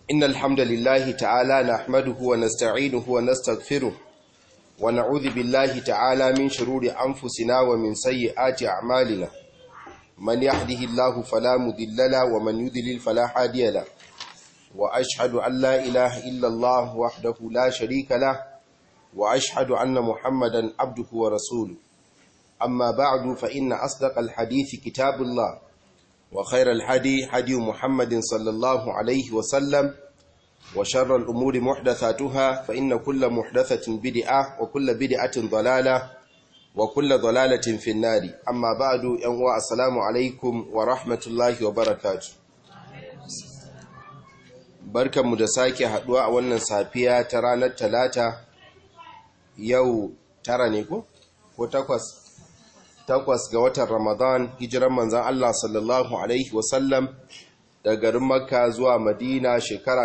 إن الحمد لله تعالى نحمده ونستعينه ونستغفره ونعوذ بالله تعالى من شرور أنفسنا ومن سيئات أعمالنا من يهده الله فلا مضل له ومن يضلل فلا هادي له وأشهد أن لا إله إلا الله وحده لا شريك له وأشهد أن محمدا عبده ورسوله أما بعد فإن أصدق الحديث كتاب الله وخير الهدي هدي محمد صلى الله عليه وسلم وشر الأمور محدثاتها فإن كل محدثة بدعة وكل بدعة ضلالة وكل ضلالة في النار أما بعد ينوى السلام عليكم ورحمة الله وبركاته بركة مدساكي حدوى أولنا سابية ترانا التلاتة يو ترانيكو takwas ga watan Ramadan hijiran manzan Allah sallallahu Alaihi wasallam da garin Makka zuwa Madina shekara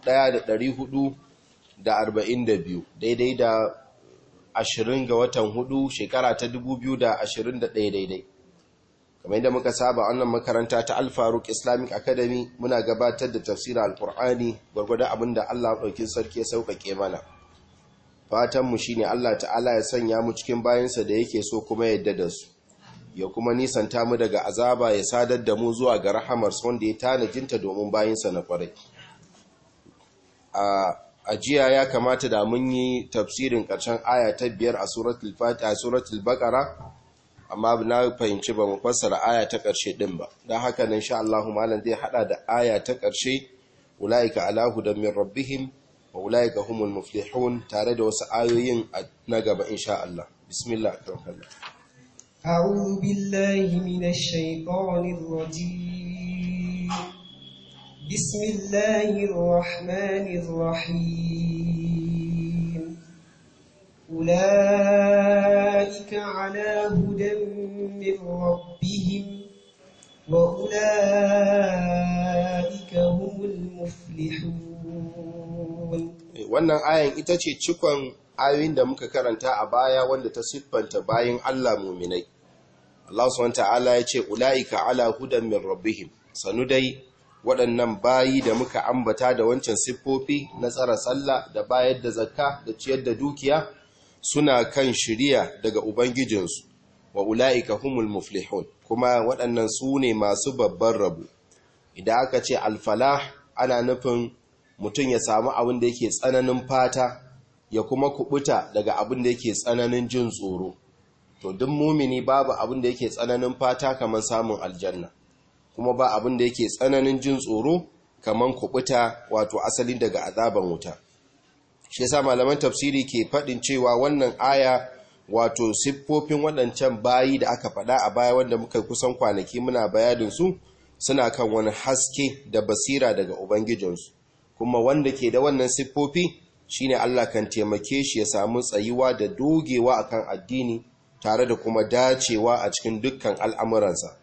1442 daidai da 20 ga watan hudu shekara ta 2021 daidai. Kamar yadda muka saba wannan makaranta ta Al-Faruq Islamic Academy muna gabatar da tafsirin Al-Qur'ani gwargwadon abinda Allah ɗauki sarki ya sauƙaƙe mana. Fatanmu shine Allah ta'ala ya sanya mu cikin bayansa da yake so kuma yadda da su. Ya kuma nisanta mu daga azaba ya sadar da mu zuwa ga rahamarsa wanda ya tanajinta domin bayinsa na kwarai. A jiya ya kamata da mun yi tafsirin ƙarshen aya ta 5 a suratul Baqara amma na fahimci ba mu fassara aya ta ƙarshe din ba. Dan haka nan insha Allah malam zai hada da aya ta ƙarshe ulaika ala hudan min rabbihim wa ulaika humul muflihun tare da wasu ayoyin na gaba insha Allah. Bismillah. أعوذ بالله من الشيطان الرجيم بسم الله الرحمن الرحيم أولئك على هدى من ربهم وأولئك هم المفلحون. wannan ayan ita ce cikon ayoyin da muka karanta a baya wanda ta siffanta bayin Allah muminai. Allah subhanahu ta'ala ya ce ulaika ala hudan min rabbihim, sanu dai waɗannan bayi da muka ambata da wancan siffofi na tsara sallah da bayar da zakka da ciyar da dukiya suna kan shiriya daga ubangijinsu, wa ulaika humul muflihun, kuma waɗannan su ne masu babban rabo. Idan aka ce alfalah ana nufin mutum ya samu abin da yake tsananin fata ya kuma kubuta daga abin da yake tsananin jin tsoro. To duk mumini babu abin da yake tsananin fata kamar samun aljanna, kuma ba abin da yake tsananin jin tsoro kamar kubuta wato asali daga azaban wuta. Shi yasa malaman tafsiri ke faɗin cewa wannan aya wato siffofin waɗancan bayi da aka faɗa a baya wanda muka kusan kwanaki muna bayanin su suna kan wani haske da basira daga ubangijinsu, kuma wanda ke da wannan siffofi shine Allah kan taimake shi ya samu tsayuwa da dogewa akan addini tare da kuma dacewa a cikin dukkan al'amuransa.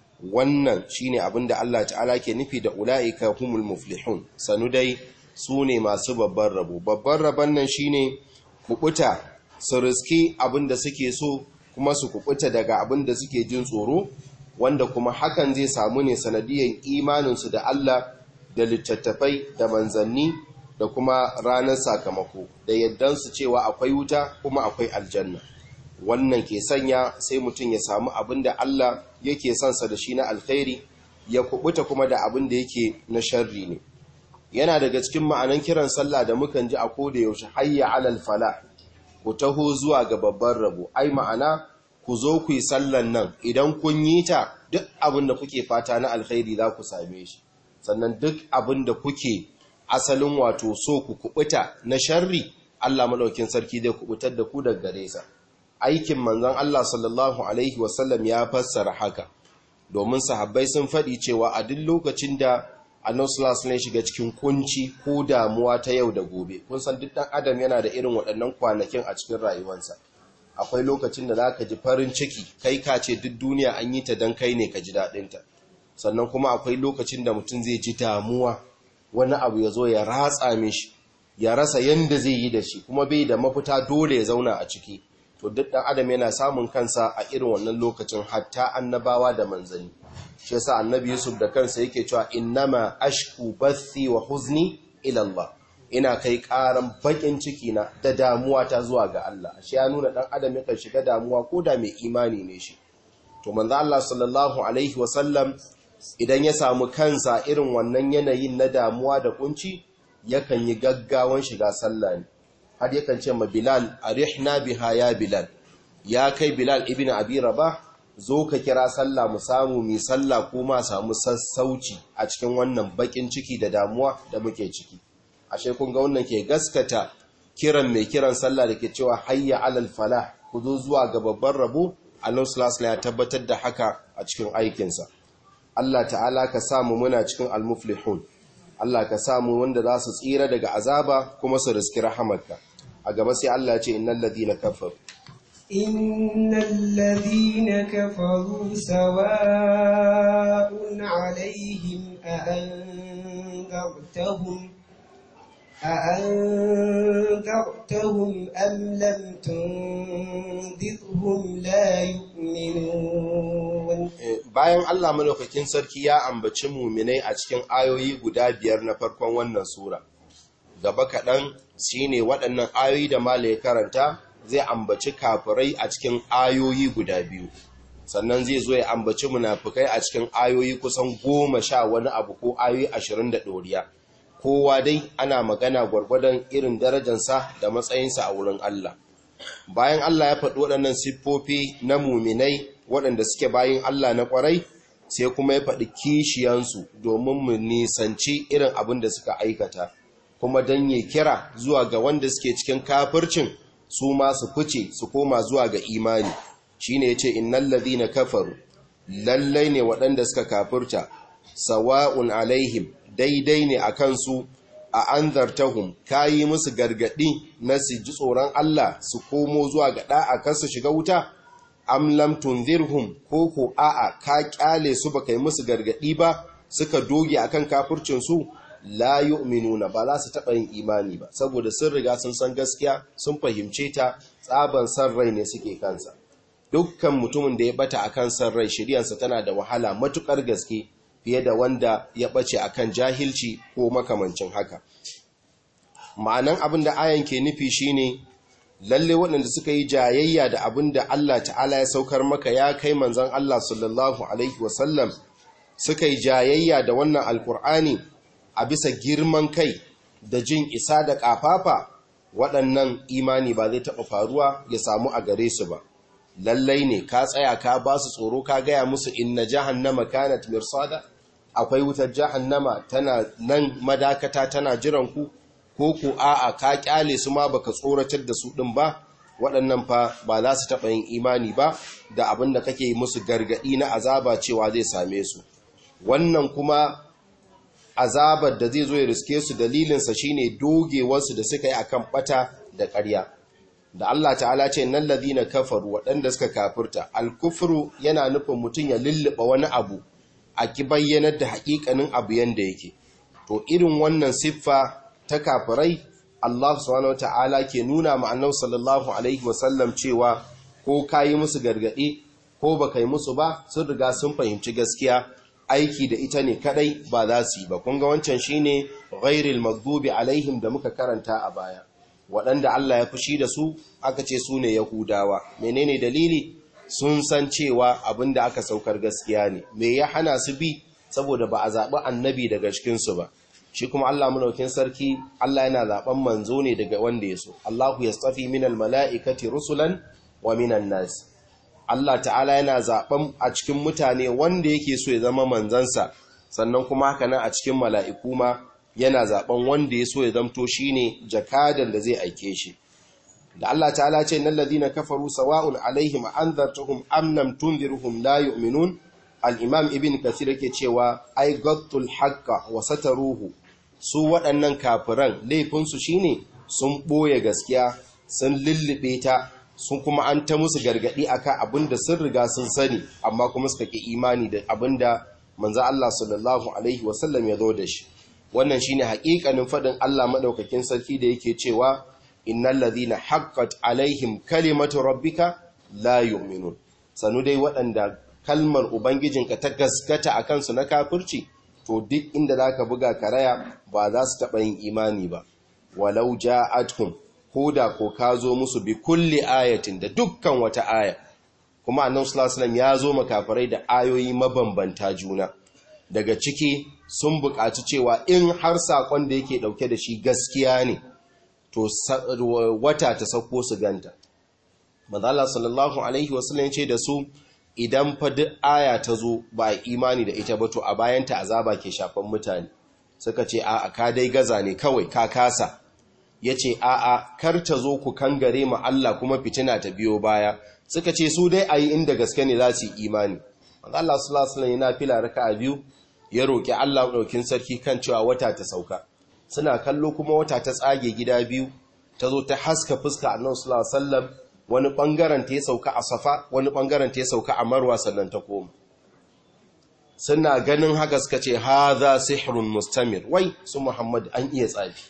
Wannan shine abin da Allah ta'ala ke nufi da ula'ika humul muflihun, sanu dai su ne masu babban rabo. Babban rabon nan shine kubuta su riski abin da suke so kuma su kubuta daga abin da suke jin tsoro, wanda kuma hakan zai samu ne sanadiyan imaninsu da Allah da littattafai da manzanni da kuma ranar sakamako da yaddansu cewa akwai wuta kuma akwai aljanna. Wannan ke sanya sai mutum ya samu abin da Allah yake sansa da shi na alkhairi, ya kubuta kuma da abin da yake na sharri ne. Yana daga cikin ma'anan kiran sallah da mukan ji a koda yaushe hayya alal fala, ku taho zuwa ga babban rabo. Ai ma'ana ku zo ku yi sallan nan, idan kun yi ta duk abin da kuke fata na alkhairi za ku same shi, sannan duk abin da kuke asalin wato so ku kubuta na sharri Allah madaukin sarki zai kubutar da ku daga gare sa. Aikin manzon Allah sallallahu alaihi wasallam ya fassara haka, domin sahabbai sun faɗi cewa a duk lokacin da Annabi sallallahu alaihi wasallam shiga cikin kunci ko damuwa ta yau da gobe, kun san duk dan adam yana da irin waɗannan kwanakin a cikin rayuwarsa. Akwai lokacin da zaka ji farin ciki kai ka ce duk duniya an yi ta dan kai ne ka ji dadin ta. Sannan kuma akwai lokacin da mutum zai ji damuwa, wani abu ya zo ya ratsa mishi, ya rasa yanda zai yi da shi, kuma bai da mafita dole ya zauna a ciki. To duk dan adam yana samun kansa a irin wannan lokacin, hatta annabawa da manzanni. shi yasa annabi Yusuf da kansa yake cewa innama ashku bathi wa huzni ila Allah, ina kai karan bakin ciki na da damuwa ta zuwa ga Allah. Shi ya nuna dan adam yakan shiga damuwa ko da mai imani ne shi. To manzo Allah sallallahu alaihi wasallam idan ya samu kansa irin wannan yanayin na damuwa da kunci, yakan yi gaggawan shiga sallah ne, har yakan ce ma Bilal, arihna biha ya Bilal, ya kai Bilal ibn Abi Rabah, zo ka kira sallah mu samu mi sallah ko ma samu sassauci a cikin wannan bakin ciki da damuwa da muke ciki. Ashe kun ga wannan ke gaskata kiran mai kiran sallah da ke cewa hayya alal falah, ku zo zuwa ga babban rabo. Allah sallallahu alaihi ya tabbatar da haka a cikin aikinsa. Allah ta'ala ka samu muna cikin al-muflihun. Allah ka samu wanda za su tsira daga azaba kuma su riski rahamarka. A gaba sai Allah ya ce innal ladina kafaru كفروا سواء عليهم أأنذرتهم أم لم تنذرهم لا يؤمنون. bayan Allah malaukakin sarki ya ambaci muminai a cikin ayoyi guda 5 na farkon wannan sura, gaba kaɗan shine waɗannan ayoyi da mala ya karanta zai ambaci kafirai a cikin ayoyi guda 2, sannan zai zo ya ambaci munafikai a cikin ayoyi kusan 10 wani abu ko ayoyi 20 da ɗoriya. Kowa dai ana magana gwargwadon irin darajarsa da matsayinsa a wurin Allah. Bayan Allah ya faɗi waɗannan siffofi na muminai waɗanda suke bayin Allah na ƙwarai, sai kuma ya faɗi kishiyansu domin mu nisanci irin abin da suka aikata, kuma don yi kira zuwa ga wanda suke cikin kafircin su ma su fice su koma zuwa ga imani. Shi ne ya ce innal ladhina kafaru, lallai ne waɗanda suka kafirta, sawa'un alaihim, daidai ne a kansu, a an zartahum, ka yi musu gargaɗi na su ji tsoron Allah su komo zuwa ga ɗa'a kan su shiga wuta, am lam tunzirhum, ko a'a ka ƙyale su baka yi musu gargaɗi ba suka doge akan kafircinsu, la yu'minuna, ba za su taɓa yin imani ba, saboda sun riga sun san gaskiya, sun fahimce ta, tsaban san rai ne suke kansa. Dukkan mutumin da ya bata akan san rai, shiryansa tana da wahala matuƙar gaske fiye da wanda ya ɓace akan jahilci ko makamancin haka. Ma'anan abin da ayan ke nufi shine lalle waɗanda suka yi jayayya da abin da Allah ta'ala ya saukar maka ya kai manzon Allah sallallahu alaihi wasallam, suka yi jayayya da wannan alkur'ani a bisa girman kai da jin isa da ƙafafa, waɗannan imani ba zai taɓa faruwa ya samu a gare su ba. Lallai ne ka tsaya ka ba su tsoro, ka gaya musu inna jahannama kanat mirsada, akwai wutar jahannama tana nan madakata tana jiran ku, ko a'a ka kyale su ma baka tsoratar da su din ba, waɗannan fa ba za su taɓa yin imani ba da abin da kake musu gargaɗi na azaba cewa zai same su. Wannan kuma azabar da zai zo ya riske su dalilinsa shine dogewarsu da suka yi akan ɓata da ƙarya. Da Allah ta'ala ce nan ladina kafaru, waɗanda suka kafirta. Al-kufru yana nufin mutum ya lulluɓa wani abu a ki bayyanar da haƙiƙanin abu yanda yake. To irin wannan siffa ta kafirai, Allah subhanahu wata'ala ke nuna ma Annabi sallallahu alaihi wasallam cewa ko kayi musu gargadi ko baka yi musu ba, sun riga sun fahimci gaskiya, aiki da ita ne kadai ba za su yi ba. Kun ga wancan shine ghairil maghdubi alaihim da muka karanta a baya, waɗanda Allah ya fushi da su aka ce su ne Yahudawa. Menene dalili? Sun san cewa abinda aka saukar gaskiya ne. Me ya hana su bi? Saboda ba a zaɓi annabi daga cikinsu ba. Shi kuma Allah mulkin sarki, Allah yana zaɓen manzo ne daga wanda ya so. Allahu yastafi minal mala'ikati rusulan wa minan nas. Allah ta'ala yana zaɓen a cikin mutane wanda yake so ya zama manzansa, sannan kuma haka nan a cikin mala'iku ma yana zaɓen wanda ya so ya zamto shine jakadan da zai aike shi. Da Allah ta'ala ce nan ladina kafaru sawa'un alaihim anzartuhum am lam tunzirhum la yu'minun. Al-Imam Ibn Kathir yake cewa ai gattul haqqa wa sataruhu, su waɗannan kafiran laifinsu shine sun ɓoye gaskiya, sun lullube ta, sun kuma an ta musu gargaɗi akan abinda sun riga sun sani, amma kuma suka ki imani da abinda manzo Allah sallallahu alaihi wasallam ya zo da shi. Wannan shine haƙiƙanin faɗin Allah madaukakin sarki da yake cewa innal ladhina haqqat alaihim kalimatu rabbika la yu'minun. Sanu dai waɗanda kalmar ubangijinka ta gaskata akan su na kafirci, to to duk inda zaka buga karaya ba za su taɓa yin imani ba. Walau ja'atkum, koda ko ka zo musu bi kulli ayatin da dukkan wata aya. Kuma annabi sallallahu alaihi wasallam ya zo makafirai da ayoyi mabambanta juna. Daga ciki sun buƙaci cewa in har sakon da yake dauke da shi gaskiya ne, to wata ta sauko su ganta. Manzo Allah sallallahu alaihi wasallam ya ce da su, idan fa duk aya ta zo ba a imani da ita ba, to a bayanta azaba ke shafan mutane. Suka ce a'a, ka dai gaza ne kawai, ka kasa. Ya ce a'a, kar ta zo ku kangare ma Allah kuma fitina ta biyo baya. Suka ce su dai ayi inda gaske ne za su yi imani. Allah sallallahu alaihi wasallam yana fila raka'a biyu, ya roki Allah daukin sarki kan cewa wata ta sauka. Suna kallo kuma wata ta tsage gida biyu, ta zo ta haska fuska Annabi sallallahu alaihi wasallam, wani bangaren ta ya sauka a Safa, wani bangaren ta ya sauka a Marwa, sannan ta koma. Suna ganin haka suka ce hadha sihrun mustamir, wai su Muhammad an iya tsafi.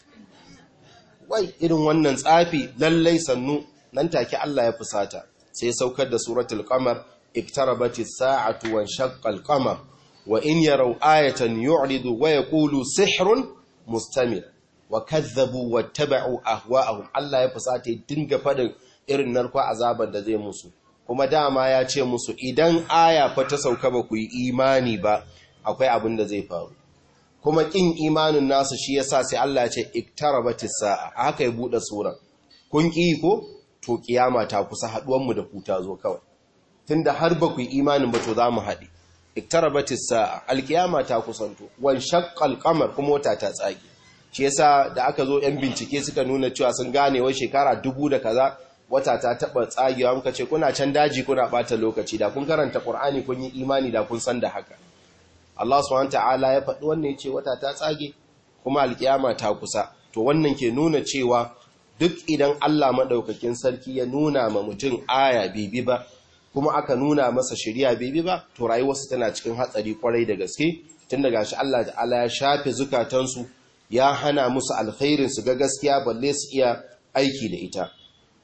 Wai irin wannan tsafi lallai sannu. Nan take Allah ya fusata, sai saukar da suratul qamar, iktarabatis sa'atu wa shaqqal qamar wa in yaraw ayatan yu'ridu wa yaqulu sihrun mustamir wa kadhabu wattaba'u ahwa'ahum. Allah ya fusata, dinga fadin irin narko azaban da zai musu. Kuma dama ya ce musu idan aya fa ta sauka ba ku yi imani ba, akwai abin da zai faru. Kuma kin imanin nasu shi yasa sai Allah ya ce iktarabatis sa'a, haka ya bude sura. Kun ki ko to kiyama ta kusa, haduwan mu da ku ta zo kawai. Tunda har ba ku yi imanin ba, to za mu haɗe. Iktarabatis sa'a, alkiyama ta kusanto. Wan shaqqal qamar, kuma wata ta tsage. Shi yasa da aka zo yan bincike suka nuna cewa sun gane wai shekara 2000 da kaza wata ta taba tsagewa. Muka ce kuna can daji kuna bata lokaci, da kun karanta Qur'ani kun yi imani da kun san da haka. Allah subhanahu wataala ya faɗi wannan, yace wata ta tsage kuma alkiyama ta kusa. To wannan ke nuna cewa duk idan Allah madaukakin sarki ya nuna ma mutum aya bibi ba, kuma aka nuna masa shari'a bibi ba, to rayuwarsa tana cikin hatsari kwarai da gaske. Tun daga shi Allah ta'ala ya shafe zukatansu, ya hana musu alkhairin su ga gaskiya balle su iya aiki da ita.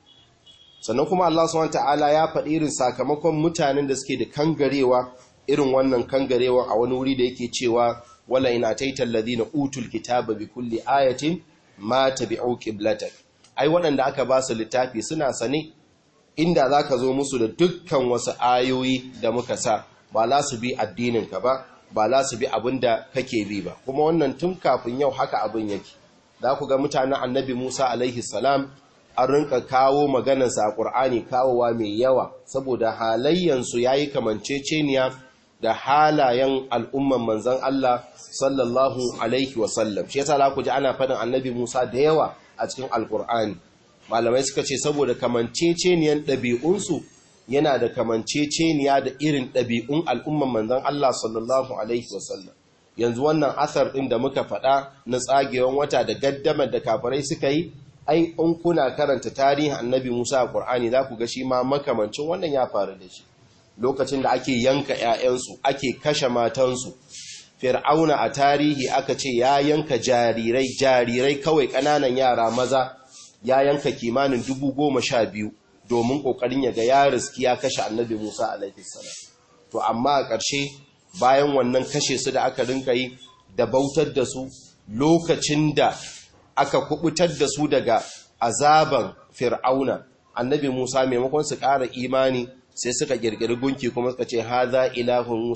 Sannan kuma Allah subhanahu wataala ya faɗi irin sakamakon mutanen da suke da kangarewa, irin wannan kangarewa a wani wuri da yake cewa wala in ataita alladhina utul kitaba bi kulli ayatin ma tabi'u qiblatak. Ai waɗanda aka ba su littafi suna sane, inda zaka zo musu da dukkan wasu ayoyi da muka sa, ba za su bi addininka ba, ba za su bi abinda kake bi ba. Kuma wannan tun kafin yau haka abin yake. Za ku ga mutanen Annabi Musa alaihi salam an rinka kawo maganarsa a Qur'ani kawowa mai yawa, saboda halayyansu yayi kamanceceniya da halayen al'umman manzan Allah sallallahu alaihi wasallam. Shi yasa za ku ji ana faɗin Annabi Musa da yawa a cikin Alƙur'ani. Malamai suka ce saboda kamanceceniyan ɗabi'unsu yana da kamanceceniya da irin ɗabi'un al'umman manzan Allah sallallahu alaihi wasallam. Yanzu wannan asar ɗin da muka faɗa na tsagewan wata da gaddamar da kafirai suka yi, ai in kuna karanta tarihin Annabi Musa a Qur'ani za ku ga shi ma makamancin wannan ya faru da shi. Lokacin da ake yanka ‘ya'yansu, ake kashe matansu, Fir'auna a tarihi aka ce ya yanka jarirai kawai ƙananan yara maza, ya yanka kimanin 12,000 domin ƙoƙarin ya ga ya riski ya kashe Annabi Musa alaihi salam. To amma a ƙarshe bayan wannan kashe su da aka rinka yi da bautar da su, lokacin da aka kubutar da su daga azaban Fir'auna, Annabi Musa maimakon su ƙara imani sai suka girgiri gunki kuma suka ce hadha ilahun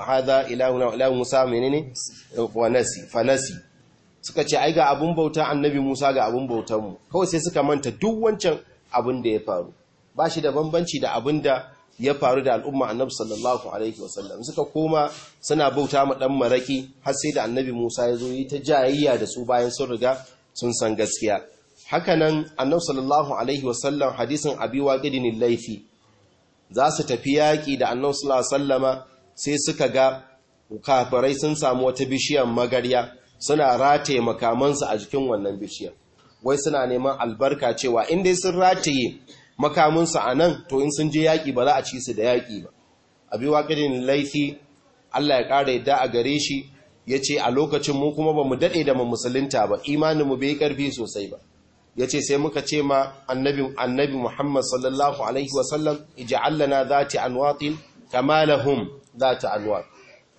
Musa menene fanasi. Suka ce ai ga abun bauta Annabi Musa ga abun bautan mu. Kawai sai suka manta duk wancan abin da ya faru, ba shi da bambanci da abin da ya faru da al'umma Annabi sallallahu alaihi wasallam. Suka koma suna bauta ma dan maraki har sai da Annabi Musa ya zo yi ta jayayya da su bayan sun riga sun san gaskiya. Hakanan Annabi sallallahu alaihi wasallam, hadisin Abi Waqidin al-Laythi, za su tafi yaƙi da Annabi sallallahu alaihi wasallama, sai suka ga kafirai sun samu wata bishiyar magarya suna rataye makamansu a jikin wannan bishiyar. Wai suna neman albarka cewa in dai sun rataye makamansu a nan, to in sun je yaƙi ba za a ci su da yaƙi ba. Abi Waqidin al-Laythi, Allah ya ƙara yadda a gare shi, ya ce a lokacin mu kuma ba mu daɗe da mu musulunta ba, imaninmu bai ƙarfi sosai ba. Ya ce sai muka ce ma annabi Muhammad sallallahu alaihi wasallam, ij'al lana dhati anwatin kama lahum dhati anwat,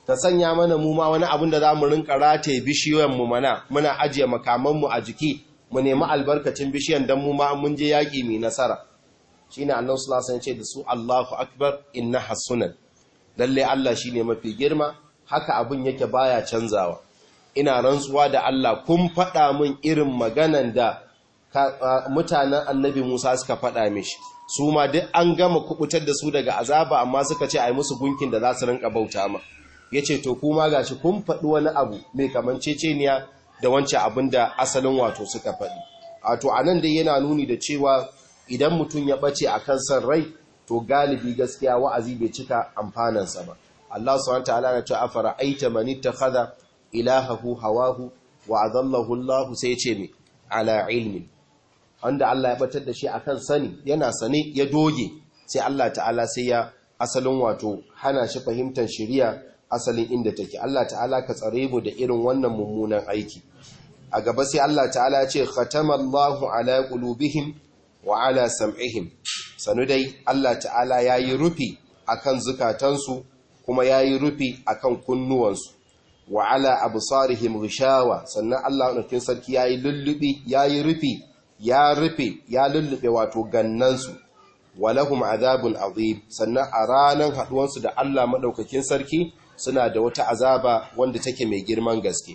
ka sanya mana mu ma wani abin da za mu rinka rataye bishiyoyinmu mana muna ajiye makamanmu a jiki mu nemi albarkacin bishiyan don mu ma mun je yaƙi mai nasara shi ne annan sulasan ce da su Allahu akbar inna hasunan lalle Allah shi ne mafi girma haka abin yake baya canzawa ina rantsuwa da Allah kun faɗa min irin maganan da mutanen annabi Musa suka faɗa mishi su ma duk an gama kubutar da su daga azaba amma suka ce ai musu gunkin da za su rinka bauta ma yace to kuma gashi kun faɗi wani abu mai kamanceceniya da wancan abin da asalin wato suka faɗi wato anan dai yana nuni da cewa idan mutum ya bace akan san rai to galibi gaskiya wa'azi bai cika amfanansa ba Allah subhanahu wataala ya ce afara aita man ittakhadha ilahahu hawahu wa adallahu Allah sai ce me ala ilmi wanda Allah ya batar da shi akan sani yana sane ya doge sai Allah ta'ala sai ya asalin wato hana shi fahimtar shari'a asalin inda take Allah ta'ala ka tsare mu da irin wannan mummunan aiki a gaba sai Allah ta'ala ya ce khatamallahu ala qulubihim wa ala sam'ihim sanu dai Allah ta'ala yayi rufi akan zukatansu kuma yayi rufi akan kunnuwansu wa ala absarihim ghishawa sannan Allah ɗaukin sarki yayi lullubi yayi rufi ya lullube wato gannansu walahum azabun azim sannan a ranan haduwansu da Allah madaukakin sarki suna da wata azaba wanda take mai girman gaske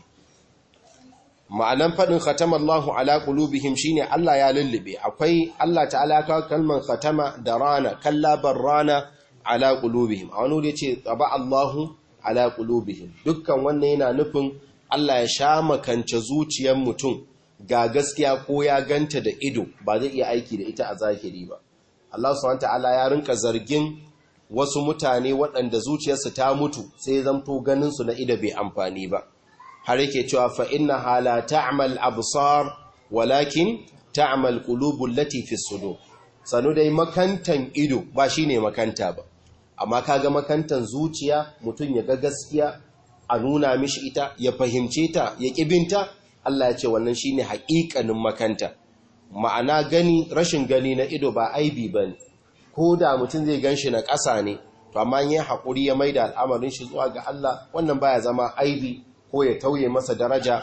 ma'anan fadin khatamallahu ala qulubihim shine Allah ya lullube akwai Allah ta'ala ka kalman khatama da rana kallabar rana ala qulubihim a wani yace taba Allahu ala qulubihim dukkan wannan yana nufin Allah ya sha makance zuciyar mutum ga gaskiya ko ya ganta da ido ba zai iya aiki da ita a zahiri ba Allah subhanahu wataala ya rinka zargin wasu mutane waɗanda zuciyarsu ta mutu sai zamto ganin su na ido bai amfani ba har yake cewa fa inna hala ta'mal absar walakin ta'mal qulubul lati fi sudur sanu dai makantan ido ba shine makanta ba amma kaga makantan zuciya mutun ya ga gaskiya a nuna mishi ita ya fahimce ta ya kibinta Allah ya ce wannan shine haƙiƙanin makanta ma'ana gani rashin gani na ido ba aibi bane ko da mutum zai ganshi na ƙasa ne to amma yin haƙuri ya maida al'amarin shi zuwa ga Allah wannan baya zama aibi ko ya tauye masa daraja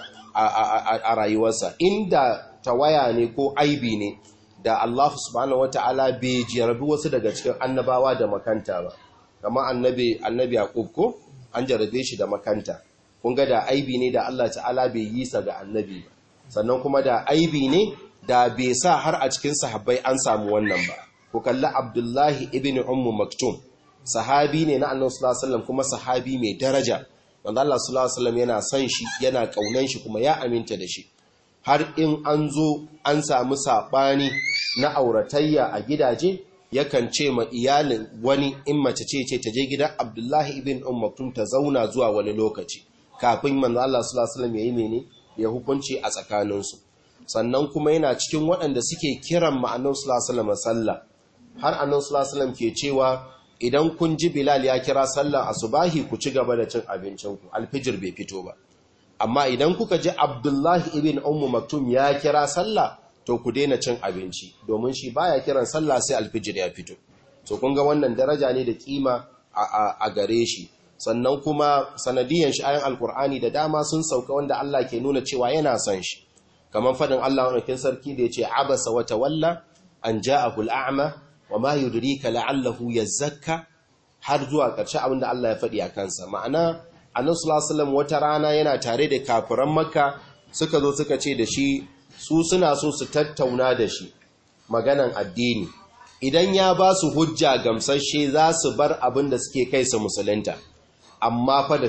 a rayuwarsa inda tawaya ne ko aibi ne da Allah subhanahu wataala bai jarabi wasu daga cikin annabawa da makanta ba kamar annabi Yaqub ko an jarabe shi da makanta kun ga da aibi ne da Allah ta'ala bai yi sa ga annabi ba sannan kuma da aibi ne da bai sa har a cikin sahabbai an samu wannan ba ku kalli Abdullahi ibn Maktum sahabi ne na Annabi sallallahu alaihi wasallam kuma sahabi mai daraja wanda Allah sallallahu alaihi wasallam yana son shi yana kaunan shi kuma ya aminta da shi har in an zo an samu sabani na auratayya a gidaje yakan ce ma iyalin wani in mace ce ta je gidan Abdullahi ibn Maktum ta zauna zuwa wani lokaci kafin manzo Allah sallallahu alaihi wasallam yayi mene ya hukunci a tsakaninsu sannan kuma yana cikin waɗanda suke kiran ma'anar sallallahu alaihi wasallam sallah har annabi sallallahu alaihi wasallam ke cewa idan kun ji Bilal ya kira sallar asubahi ku ci gaba da cin abincinku alfijir bai fito ba amma idan kuka ji Abdullahi ibn Maktum ya kira sallah to ku daina cin abinci domin shi baya kiran sallah sai alfijir ya fito so kun ga wannan daraja ne da kima a gare shi sannan kuma sanadiyan shi ayan alkur'ani da dama sun sauka wanda Allah ke nuna cewa yana son shi kamar fadin Allah wannan sarki da yace abasa wa tawalla an ja'ahu al'ama wa ma yudrika la'allahu yazakka har zuwa ƙarshe abinda Allah ya faɗi a kansa ma'ana annabi sallallahu alaihi wasallam wata rana yana tare da kafiran makka suka zo suka ce da shi su suna so su tattauna da shi maganan addini idan ya ba su hujja gamsashe za su bar abin da suke kai su musulunta amma fa da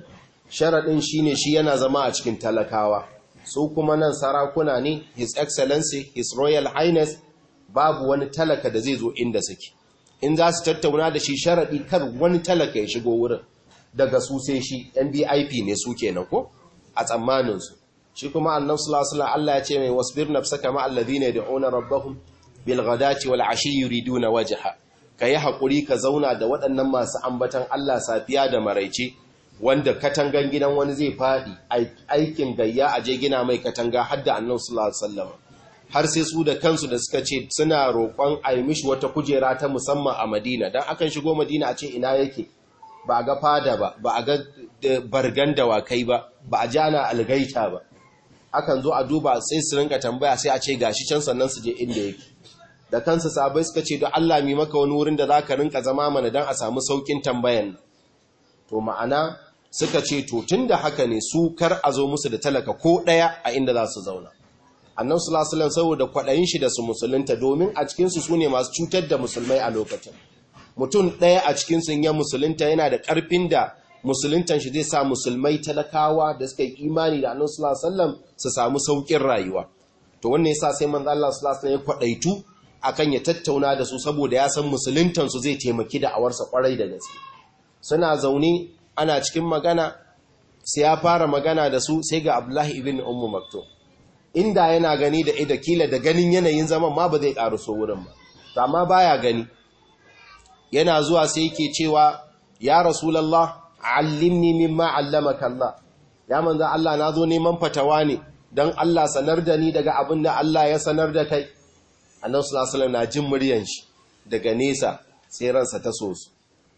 sharaɗin shine shi yana zama a cikin talakawa su kuma nan sarakuna ne his excellency his royal highness babu wani talaka da zai zo inda suke in za su tattauna da shi sharaɗi kar wani talaka ya shigo wurin daga su sai shi NBIP ne su kenan ko a tsammaninsu shi kuma annabi sallallahu alaihi wasallam Allah ya ce mai wasbir nafsaka ma alladhina yad'una rabbahum bil ghadati wal ashi yuriduna wajha kai hakuri ka zauna da waɗannan masu ambatan Allah safiya da maraice wanda katangan gidan wani zai fadi aikin gayya aje gina mai katanga har da annabi sallallahu alaihi wasallam har sai su da kansu da suka ce suna roƙon a yi mishi wata kujera ta musamman a Madina dan akan shigo Madina a ce ina yake ba a ga fada ba a ga bargan dawakai ba a jana algaita ba. Akan zo a duba sai su rinka tambaya sai a ce gashi can sannan su je inda yake. Da kansa sahabbai suka ce don Allah mi maka wani wurin da za ka rinka zama mana don a samu saukin tambayan. To ma'ana suka ce to tun da haka ne su kar a zo musu da talaka ko ɗaya a inda za su zauna. Annabi sallallahu alaihi wasallam saboda kwaɗayin shi da su musulunta, domin a cikinsu su ne masu cutar da musulmai a lokacin. Mutum ɗaya a cikinsu ya musulunta yana da ƙarfin da musuluntan shi zai sa musulmai talakawa da suka yi imani da Annabi sallallahu alaihi wasallam su samu saukin rayuwa. To wannan yasa sai manzo Allah sallallahu alaihi wasallam ya kwaɗaitu akan ya tattauna da su saboda ya san musuluntan su zai taimaki da awarsa kwarai da gaske. Suna zaune ana cikin magana sai ya fara magana da su sai ga Abdullahi ibn Ummu Maktum. Inda yana gani da ida kila da ganin yanayin zaman ma ba zai karuso wurin ba. To amma baya gani. Yana zuwa sai yake cewa ya Rasulullah allimni mimma allamaka Allah. Ya manzo Allah nazo neman fatawa ne dan Allah sanar da ni daga abin da Allah ya sanar da kai. Annabi sallallahu alaihi wasallam na jin muryan shi daga nesa sai ransa ta soso.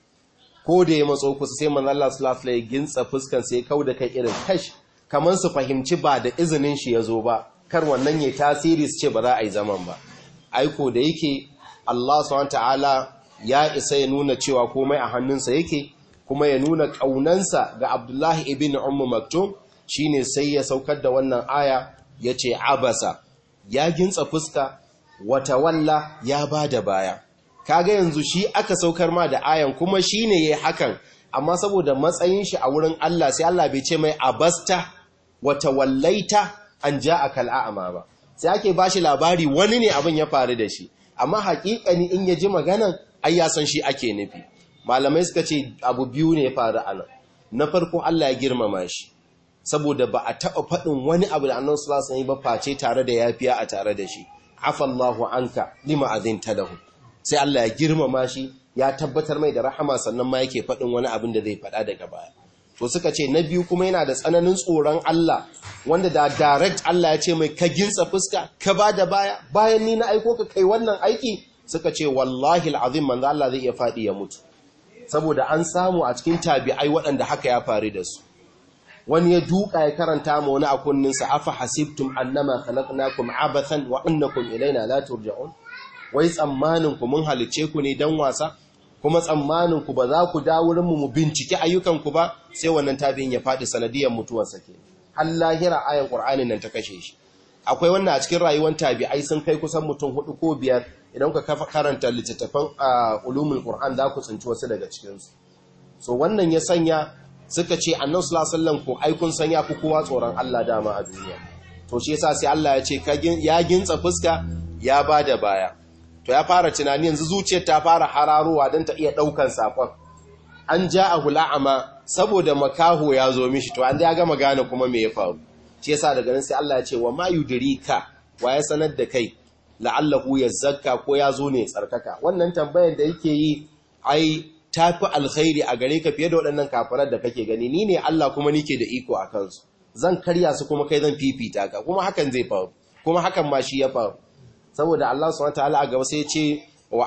Ko da ya matso kusa sai manzo Allah sallallahu alaihi wasallam gintsa fuskan sai kauda kai irin kash kaman su fahimci ba da izinin shi yazo ba, kar wannan yayi tasiri su ce ba za a yi zaman ba. Aiko da yake Allah subhanahu wataala ya isa ya nuna cewa komai a hannunsa yake, kuma ya nuna kaunansa ga Abdullahi ibn Ummu Maktum, shine sai ya saukar da wannan aya yace abasa, ya gintsa fuska, wata walla ya bada baya. Kaga yanzu shi aka saukar ma da ayan kuma shine yayi hakan, amma saboda matsayin shi a wurin Allah sai Allah bai ce mai abasta wata wallaita an ja'aka al'ama ba, sai ake bashi labari wani ne abin ya faru da shi, amma haƙiƙani in ya ji maganan ai ya san shi ake nufi. Malamai suka ce abu biyu ne ya faru anan. Na farko Allah ya girmama shi saboda ba a taɓa faɗin wani abu da Annabi sallallahu alaihi wasallam ba face tare da yafiya a tare da shi. Afallahu anka lima azinta lahu. Sai Allah ya girmama shi, ya tabbatar mai da rahama, sannan ma yake faɗin wani abin da zai faɗa daga baya. To suka ce na biyu kuma yana da tsananin tsoron Allah, wanda da direct Allah ya ce mai ka gintsa fuska ka ba da baya bayan ni na aiko ka kai wannan aiki, suka ce wallahi al'azim manzo Allah zai iya faɗi ya mutu, saboda an samu a cikin tabi'ai waɗanda haka ya faru da su. Wani ya duka ya karanta ma wani a kunninsa, afa hasibtum annama khalaqnakum abathan wa annakum ilaina la turja'un. Wai tsammanin ku mun halice ku ne dan wasa, kuma tsammanin ku ba za ku da wurin mu bincike ayyukan ku ba. Sai wannan tabi'in ya faɗi sanadiyar mutuwarsa ke. Allahira ayan Qur'anin nan ta kashe shi. Akwai wannan a cikin rayuwar tabi'ai sun kai kusan mutum 4 ko 5, idan ka karanta littattafan ulumul Qur'an za ku tsinci wasu daga cikin su. So wannan ya sanya suka ce Annabi sallallahu alaihi wasallam ko ai kun san ya fi kowa tsoron Allah dama a duniya. To shi yasa sai Allah ya ce ya gintsa fuska ya bada baya. To ya fara tunani yanzu zuciyar ta fara hararowa don ta iya ɗaukan sakon. An ja a hula'ama saboda makaho ya zo mishi, to an ya gama gane kuma me ya faru. Shi yasa daga nan sai Allah ya ce wa ma yudrika, wa ya sanar da kai la'allahu yazakka, ko ya zo ne tsarkaka. Wannan tambayar da yake yi ai tafi alkhairi a gare ka fiye da waɗannan kafirar da kake gani. Ni ne Allah kuma nike da iko a kansu, zan karya su kuma kai zan fifita ka, kuma hakan zai faru, kuma hakan ma shi ya faru. Saboda Allah subhanahu wataala a gaba sai ya ce wa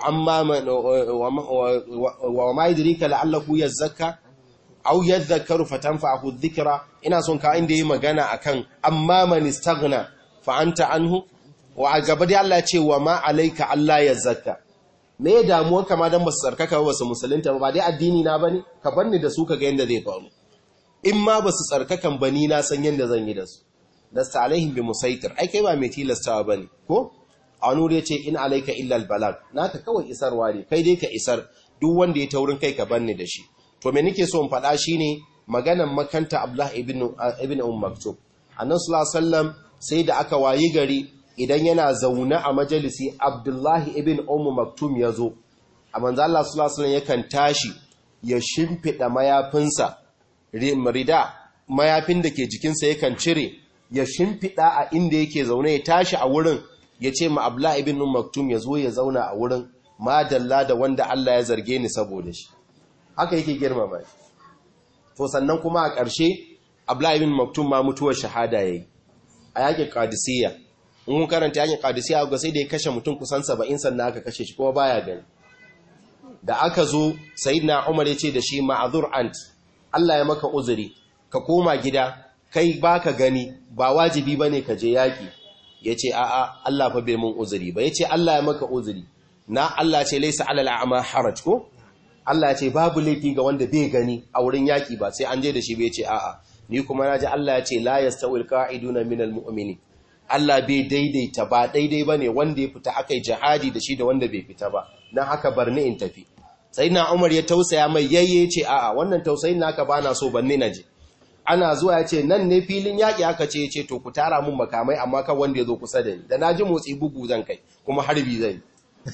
ma yudrika la'allahu yazakka aw yadhakkaru fatanfa'ahu dhikra. Ina son ka inda yi magana akan amma man istaghna fa anta anhu, wa a gaba dai Allah ya ce wa ma alayka Allah yazakka. Me damuwar kama dan basu tsarkaka ba su musulunta ba dai addini na bane, ka banni da su kaga yanda zai faru. In ma basu tsarkakan bani na san yanda zan yi da su. Lasta alaihim bi musaitir, ai kai ba mai tilastawa bane ko? Anur ya ce in alaika illa albalag, naka kawai isarwa ne, kai dai ka isar, duk wanda ya taurin kai ka banni da shi. To me nake so in faɗa shine maganan makanta Abdullah ibn Maktum. Annabi sallallahu alaihi wasallam sai da aka wayi gari idan yana zaune a majalisi Abdullah ibn Maktum ya zo, a manzo Allah sallallahu alaihi wasallam yakan tashi ya shimfida mayafinsa, rida mayafin da ke jikinsa yakan cire ya shimfida a inda yake zaune, ya tashi a wurin ya ce ma Abdullah ibn Maktum ya zo ya zauna a wurin, madalla da wanda Allah ya zarge ni saboda shi. Haka yake girmama shi. To sannan kuma a ƙarshe Abdullah ibn Maktum ma mutuwar shahada yayi a yakin Qadisiyya. In kun karanta yakin Qadisiyya ga sai da ya kashe mutum kusan 70 sannan aka kashe shi kuma baya gani. da aka zo sayyidina Umar ya ce da shi ma'azur ant, Allah ya maka uzuri ka koma gida, kai baka gani ba wajibi bane ka je yaki. Yace a'a Allah fa bai mun uzuri ba. Yace Allah ya maka uzuri, na Allah ce laysa alal a'ma haraj ko, Allah ya ce babu laifi ga wanda bai gani a wurin yaki ba sai an je da shi ba. Yace a'a ni kuma naji Allah ya ce la yastawil qa'iduna minal mu'minin, Allah bai daidaita, ba daidai bane wanda ya fita akai jihadi da shi da wanda bai fita ba, dan haka barni in tafi. Sayyidina Umar ya tausaya mai yayye ce a'a wannan tausayin naka bana so, banne naje. Ana zuwa ya ce nan ne filin yaƙi, aka ce ya ce to ku tara mun makamai amma kan wanda ya zo kusa da ni, da na ji motsi bugu zan kai kuma harbi zan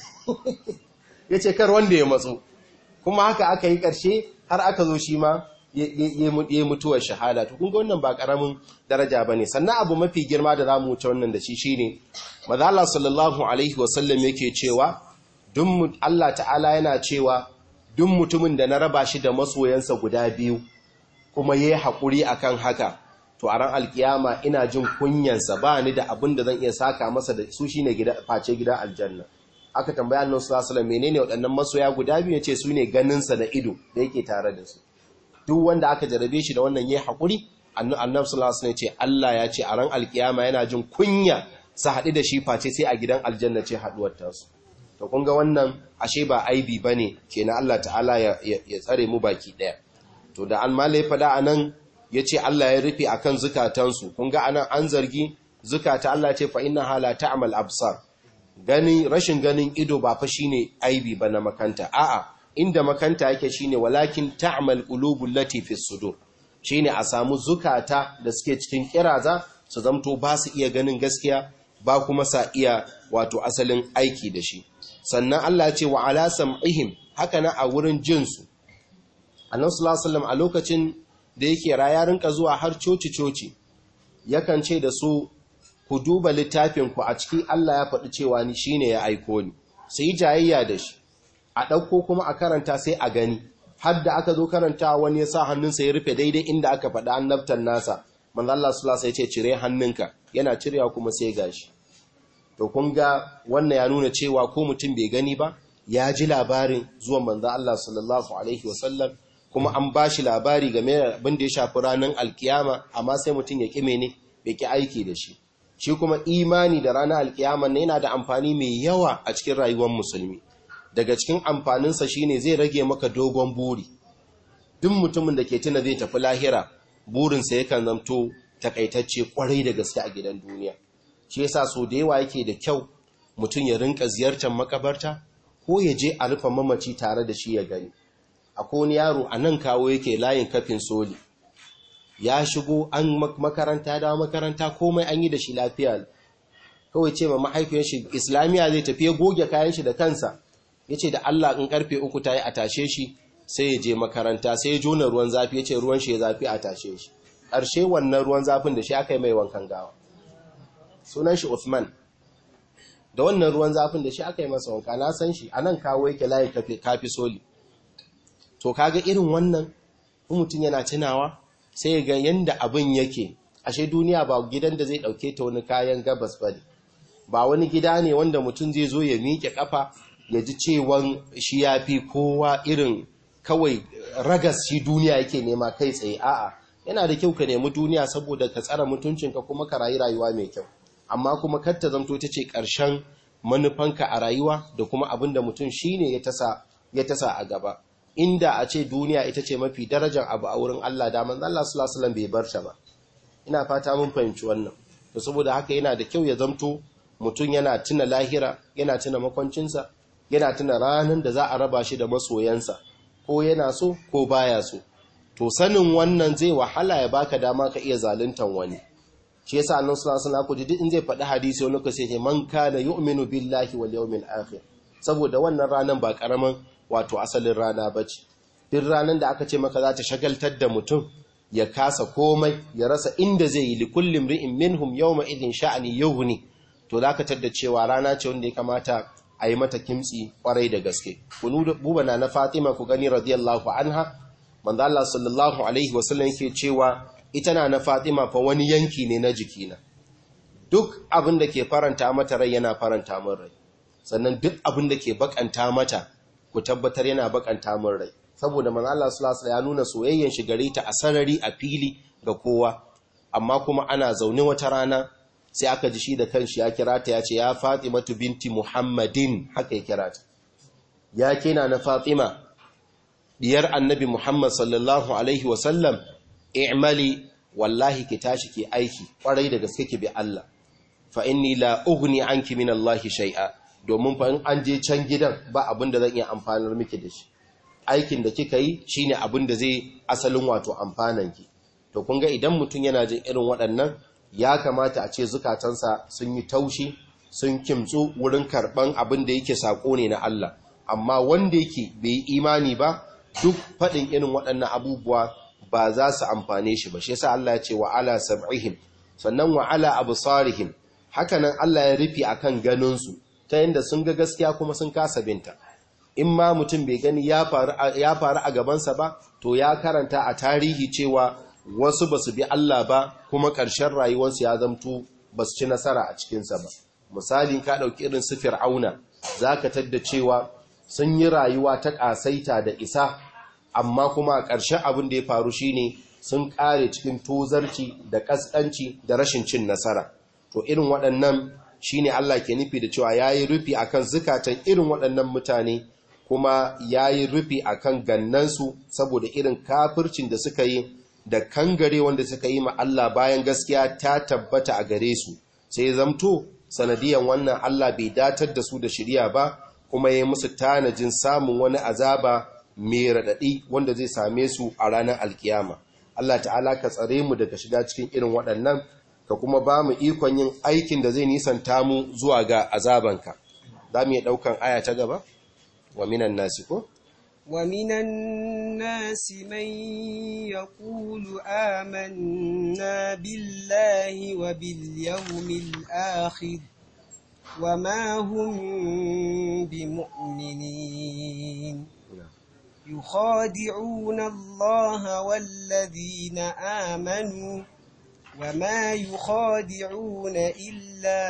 ya ce kar wanda ya matso. Kuma haka aka yi ƙarshe har aka zo shi ma ya mutuwar shahada. To kun ga wannan ba ƙaramin daraja ba ne. Sannan abu mafi girma da za mu wuce wannan da shi shine manzo Allah sallallahu alaihi wasallam yake cewa Allah ta'ala yana cewa duk mutumin da na raba shi da masoyansa guda biyu kuma yayi haƙuri akan haka, to a ran alkiyama ina jin kunyansa, ba ni da abin da zan iya saka masa da su shine face gida aljanna. Aka tambaya Annabi sallallahu alaihi wasallam menene waɗannan masoya guda biyu, yace su ne ganin sa da ido da yake tare da su. Duk wanda aka jarabe shi da wannan yayi haƙuri, Annabi sallallahu alaihi wasallam yace Allah ya ce a ran alkiyama yana jin kunya su haɗu da shi face sai a gidan aljanna ce haɗuwar tasu. To kun ga wannan ashe ba aibi bane, kenan Allah ta'ala ya tsare mu baki ɗaya. To da an malai fada anan yace Allah ya rufe akan zukatansu. Kun ga anan an zargi zukata, Allah ce fa inna hala ta'mal absar, rashin ganin ido ba fa shine aibi ba na makanta, a'a inda makanta yake shine walakin ta'mal qulubul lati fis sudur, shine a samu zukata da suke cikin kiraza su zamto ba su iya ganin gaskiya ba kuma sa iya wato asalin aiki da shi. Sannan Allah ya ce wa ala sam'ihim, haka na a wurin jinsu. Annabi sallallahu alaihi wasallam a lokacin da yake raya rinka zuwa har coci yakan ce da su ku duba littafin ku, a ciki Allah ya faɗi cewa ni shine ya aiko ni, sai jayayya da shi a ɗauko kuma a karanta sai a gani. Har da aka zo karanta wani ya sa hannunsa ya rufe daidai inda aka faɗi annabtan nasa, manzo Allah sallallahu alaihi wasallam ya ce cire hannunka, yana cirewa kuma sai gashi. To kun ga wannan ya nuna cewa ko mutum bai gani ba ya ji labarin zuwan manzo Allah sallallahu alaihi wasallam, kuma an ba shi labari game da abin da ya shafi ranar alkiyama, amma sai mutum ya ƙi mene, ya ƙi aiki da shi. Shi kuma imani da ranar alkiyama ne yana da amfani mai yawa a cikin rayuwar musulmi. Daga cikin amfaninsa shine zai rage maka dogon buri. Duk mutumin da ke tuna zai tafi lahira, burinsa yakan zamto takaitacce kwarai da gaske a gidan duniya. Shi yasa so da yawa yake da kyau mutum ya rinka ziyartar makabarta ko ya je a rufe mamaci tare da shi ya gani. Akwai wani yaro a nan kawo yake layin kafin soli, ya shigo an makaranta da makaranta komai an yi da shi lafiya, kawai ce ma mahaifiyar shi islamiya zai tafi, ya goge kayan shi da kansa, ya ce da Allah in karfe 3 ta yi a tashe shi sai ya je makaranta, sai ya jona ruwan zafi, ya ce ruwan shi ya zafi a tashe shi. Ƙarshe wannan ruwan zafin da shi aka yi mai wankan gawa, sunan shi Uthman, da wannan ruwan zafin da shi aka yi masa wanka, na san shi a nan kawo yake layin kafi soli. To kaga irin wannan mutum yana tunawa sai ga yanda abin yake, ashe duniya ba gidan da zai dauke ta wani kayan gabas bane, ba wani gida ne wanda mutum zai zo ya miƙe kafa ya ji cewan shi yafi kowa, irin kawai ragas shi duniya yake nema kai tsaye. A'a, yana da kyau ka nemi duniya saboda ka tsara mutuncinka kuma ka rayu rayuwa mai kyau, amma kuma kar ta zamto ta ce ƙarshen manufanka a rayuwa da kuma abin da mutum shine ya tasa a gaba. Inda a ce duniya ita ce mafi darajar abu a wurin Allah, da manzo Allah sallallahu alaihi wasallam bai bar ta ba. Ina fata mun fahimci wannan. To saboda haka yana da kyau ya zamto mutum yana tuna lahira, yana tuna makwancinsa, yana tuna ranar da za a raba shi da masoyansa, ko yana so ko baya so. To sanin wannan zai wahala ya baka dama ka iya zaluntan wani. Shi yasa Annabi sallallahu alaihi wasallam duk in zai faɗi hadisi wani lokaci sai man kana yu'minu billahi wal yawmil akhir, saboda wannan ranar ba karaman wato asalin rana bace. Duk ranar da aka ce maka za ta shagaltar da mutum ya kasa komai, ya rasa inda zai yi, likullin ri'in minhum yawma idhin sha'ani yughni, to zaka tadda cewa rana ce wanda ya kamata a yi mata kimtsi kwarai da gaske. Buba na Fatima ku gani radiyallahu anha, manzo Allah sallallahu alaihi wasallam yake cewa ita na Fatima fa wani yanki ne na jikina. Duk abin da ke faranta mata rai yana faranta min rai, sannan duk abin da ke bakanta mata ku tabbatar yana bakanta min rai saboda manzo Allah sallallahu alaihi ya nuna soyayyen shi gare ta a sarari a fili ga kowa amma kuma ana zaune wata rana sai aka ji shi da kanshi ya kira ta ya ce ya Fatimatu binti Muhammadin, haka ya kira ta, ya kina na Fatima diyar annabi Muhammad sallallahu alaihi wasallam, i'mali wallahi ki tashi ki aiki kwarai da gaske ki bi Allah, fa inni la ughni anki min Allah shay'a, domin fa in an je can gidan ba abin da zan iya amfanar miki da shi, aikin da kika yi shine abin da zai asalin wato amfananki. To kun ga idan mutum yana jin irin waɗannan, ya kamata a ce zukatansa sun yi taushi, sun kimtsu wurin karɓan abin da yake saƙo ne na Allah. Amma wanda yake bai yi imani ba, duk faɗin irin waɗannan abubuwa ba za su amfane shi ba. Shi yasa Allah ya ce wa ala sab'ihim, sannan wa ala absarihim. Hakanan Allah ya rufe akan ganinsu, ta yadda sun ga gaskiya kuma sun kasa binta. In ma mutum bai gani ya faru a gabansa ba, to ya karanta a tarihi cewa wasu ba su bi Allah ba kuma ƙarshen rayuwarsu ya zamto ba su ci nasara a cikinsa ba. Misali ka ɗauki irin su Fir'auna, za ka tadda cewa sun yi rayuwa ta ƙasaita da isa, amma kuma a ƙarshen abin da ya faru shine sun ƙare cikin tozarci da ƙasƙanci da rashin cin nasara. To irin waɗannan shine Allah ke nufi da cewa ya yi rufi akan zukatan irin waɗannan mutane, kuma ya yi rufi akan gannansu saboda irin kafircin da suka yi da kangare wanda suka yi ma Allah bayan gaskiya ta tabbata a gare su, sai zamto sanadiyan wannan Allah bai datar da su da shiriya ba, kuma ya musu tanajin samun wani azaba mai raɗaɗi wanda zai same su a ranar alkiyama. Allah ta'ala ka tsare mu daga shiga cikin irin waɗannan, ka kuma ba mu ikon yin aikin da zai nisanta mu zuwa ga azabanka. Za mu yi ɗaukan aya ta gaba? Wa minan nasi ko? ومن الناس من يقول آمنا بالله وباليوم الآخر وما هم بمؤمنين يخادعون الله والذين آمنوا وما يخادعون إلا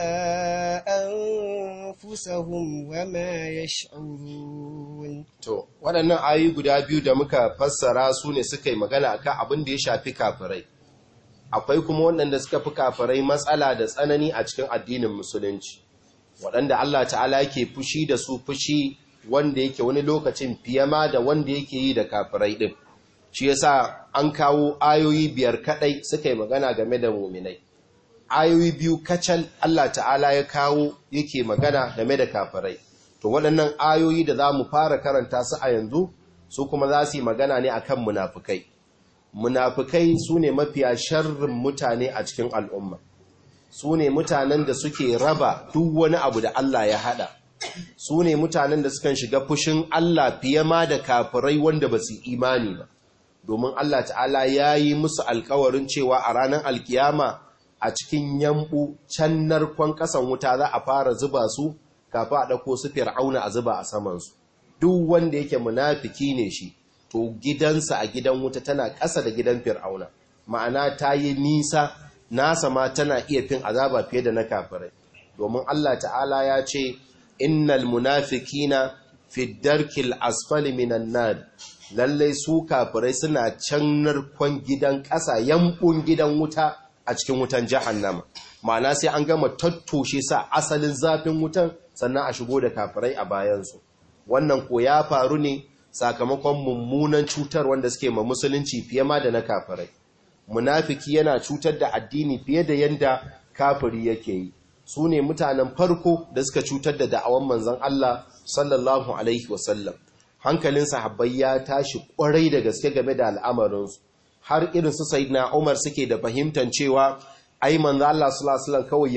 أنفسهم وما يشعرون. To, waɗannan ayoyi guda biyu da muka fassara su ne suka yi magana akan abin da ya shafi kafirai. Akwai kuma waɗanda suka fi kafirai matsala da tsanani a cikin addinin musulunci, waɗanda Allah ta'ala yake fushi da su fushi wanda yake wani lokacin fiye ma da wanda yake yi da kafirai ɗin. Shi yasa an kawo ayoyi 5 kadai suka yi magana game da muminai. Ayoyi 2 kacal Allah ta'ala ya kawo yake magana game da kafirai. To waɗannan ayoyi da za mu fara karanta su a yanzu, su kuma za su yi magana ne akan munafukai. Munafukai su ne mafiya sharrin mutane a cikin al'umma. Su ne mutanen da suke raba duk wani abu da Allah ya haɗa. Su ne mutanen da sukan shiga fushin Allah fiye ma da kafirai wanda ba su imani ba. Domin Allah ta'ala ya yi musu alkawarin cewa a ranar alkiyama a cikin yambu can narkon ƙasan wuta za a fara zuba su kafin a ɗauko su Fir'auna a zuba a samansu. Duk wanda yake munafiki ne shi, to gidansa a gidan wuta tana ƙasa da gidan Fir'auna. Ma'ana ta yi nisa, nasa ma tana iya fin azaba fiye da na kafirai. Domin Allah ta'ala ya ce, Innal munafikina fi darkil asfali minan nar. Lallai su kafirai suna can narkon gidan ƙasa, yankun gidan wuta a cikin wutan jahannama. Ma'ana sai an gama tattoshe sa asalin zafin wutan sannan a shigo da kafirai a bayansu. Wannan ko ya faru ne sakamakon mummunan cutar wanda suke ma musulunci fiye ma da na kafirai. Munafiki yana cutar da addini fiye da yanda kafiri yake yi. Su ne mutanen farko da suka cutar da da'awan manzon Allah sallallahu alaihi wasallam. Hankalin sahabbai ya tashi kwarai da gaske game da al'amarinsu, har irin su Sayyidina Umar suke da fahimtar cewa ai manzo Allah sallallahu alaihi wasallam kawai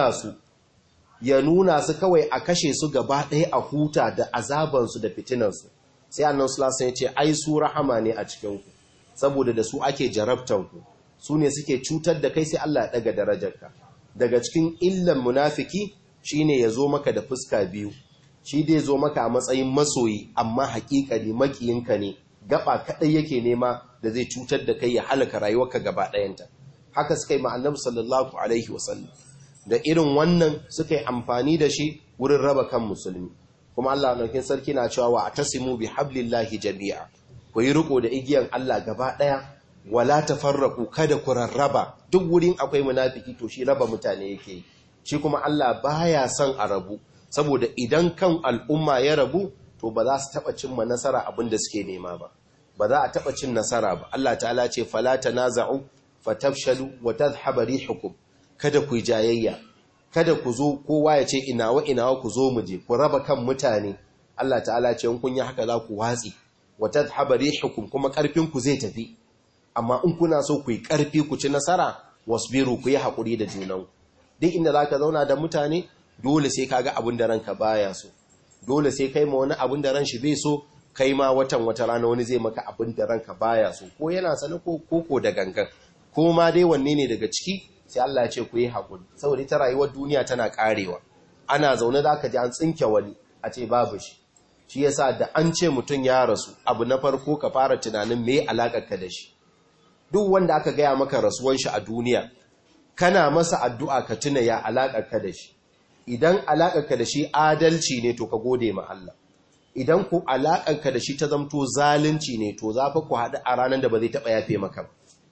ya nuna su kawai a kashe su gaba ɗaya a huta da azabansu da fitinansu. Sai annabi sallallahu alaihi wasallam ya ce ai su rahama ne a cikin ku, saboda da su ake jarabtan ku, su ne suke cutar da kai sai Allah ya daga darajarka. Daga cikin illan munafiki shine ya zo maka da fuska biyu. Shi dai zo maka a matsayin masoyi, amma haƙiƙani makiyinka ne, gaba kaɗai yake nema da zai cutar da kai ya halaka rayuwarka gaba ɗayanta. Haka suka yi ma'annabi sallallahu alaihi wasallam. Da irin wannan suka yi amfani da shi wurin raba kan musulmi. kuma Allah ɗaukin sarki na cewa wa atasimu bi hablillahi jami'a, ku yi riko da igiyan Allah gaba ɗaya, wala tafarraqu, kada ku rarraba. Duk wurin akwai munafiki to shi raba mutane yake yi, shi kuma Allah baya son a rabu, saboda idan kan al'umma ya rabu to ba za su taɓa cimma nasara abin da suke nema ba, ba za a taɓa cin nasara ba. Allah ta'ala ce fala tanaza'u fatafshalu wa tadhhabu rihukum, kada ku jayayya, kada ku zo kowa ya ce inawa ku zo mu je, ku raba kan mutane. Allah ta'ala ce in kun yi haka za ku watsi, wa tadhhabu rihukum, kuma karfin ku zai tafi. Amma in kuna so ku yi karfi ku ci nasara, wasbiru, ku yi hakuri da junanku. Duk inda zaka zauna da mutane dole sai kaga abin da ranka baya so, dole sai kai ma wani abin da ran shi bai so, kai ma wata rana wani zai maka abin da ranka baya so, ko yana sane ko da gangan, ko ma dai wanne ne daga ciki. Sai Allah ya ce ku yi haƙuri, saboda ita rayuwar duniya tana ƙarewa. Ana zaune za ka ji an tsinke wani a ce babu shi. Shi yasa da an ce mutum ya rasu, abu na farko ka fara tunanin me alaƙarka da shi. Duk wanda aka gaya maka rasuwan shi a duniya, kana masa addu'a ka tuna ya alaƙarka da shi. Idan alaƙarka da shi adalci ne to ka gode ma Allah. Idan ku alaƙarka da shi ta zamto zalunci ne to za fa ku haɗu a ranar da ba zai taɓa yafe maka ba.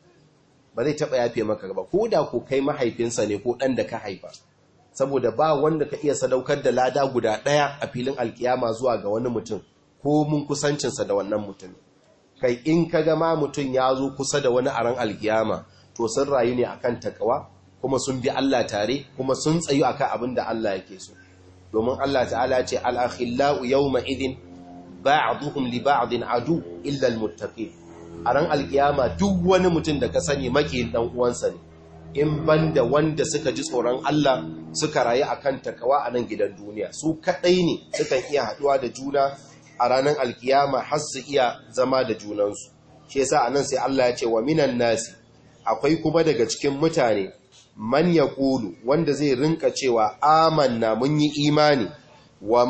Ba zai taɓa yafe maka ba, ko da ku kai mahaifinsa ne ko ɗan da ka haifa, saboda ba wanda ka iya sadaukar da lada guda ɗaya a filin alkiyama zuwa ga wani mutum ko mun kusancinsa da wannan mutum. Kai in ka gama mutum ya zo kusa da wani a ran alkiyama to sun rayu ne akan takawa, kuma sun bi Allah tare, kuma sun tsayu akan abin da Allah yake so. Domin Allah ta'ala ce al-akhillau yawma idhin ba'duhum li ba'din adu illa al-muttaqin. A ran alkiyama duk wani mutum da ka sani makiyin dan uwansa ne, in banda wanda suka ji tsoron Allah suka rayu akan takawa a nan gidan duniya. Su kadai ne sukan iya haduwa da juna a ranar alkiyama har su iya zama da junansu. Shi yasa anan sai Allah ya ce wa minan nasi, akwai kuma daga cikin mutane man yaqulu, wanda zai rinka cewa amanna, mun yi imani, wa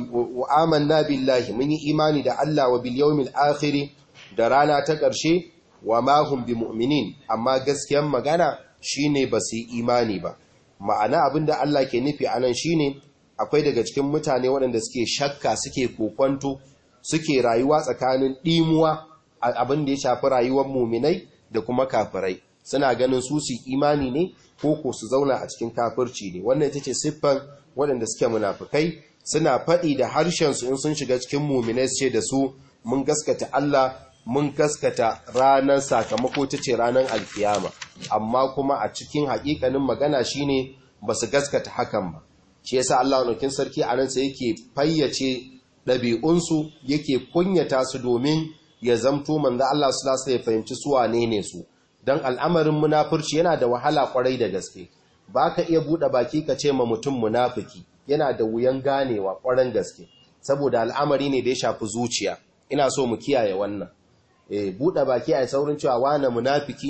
amanna billahi, mun yi imani da Allah, wa bil yawmil akhir, da rana ta ƙarshe, wa mahum bi mu'minin, amma gaskiyan magana shine ba su yi imani ba. Ma'ana abinda Allah ke nufi anan shine akwai daga cikin mutane waɗanda suke shakka, suke kokwanto, suke rayuwa tsakanin ɗimuwa abin da ya shafi rayuwar muminai da kuma kafirai. Suna ganin su imani ne ko su zauna a cikin kafirci ne. Wannan ita ce siffan waɗanda suke munafukai, suna faɗi da harshensu in sun shiga cikin muminai su ce da su mun gaskata Allah, mun gaskata ranar sakamako, ta ce ranar alkiyama, amma kuma a cikin haƙiƙanin magana shine ba su gaskata hakan ba. Shi yasa Allah ɗaukin sarki a nan sai yake fayyace ɗabi'unsu, yake kunyata su domin ya zamto manzo Allah sallallahu alaihi wasallam ya fahimci su wane ne su. Dan al'amarin munafurci yana da wahala kwarai da gaske. Ba ka iya buɗe baki ka ce ma mutum munafiki, yana da wuyan ganewa kwaran gaske, saboda al'amari ne da ya shafi zuciya. Ina so mu kiyaye wannan. Buɗe baki a saurin cewa wane munafiki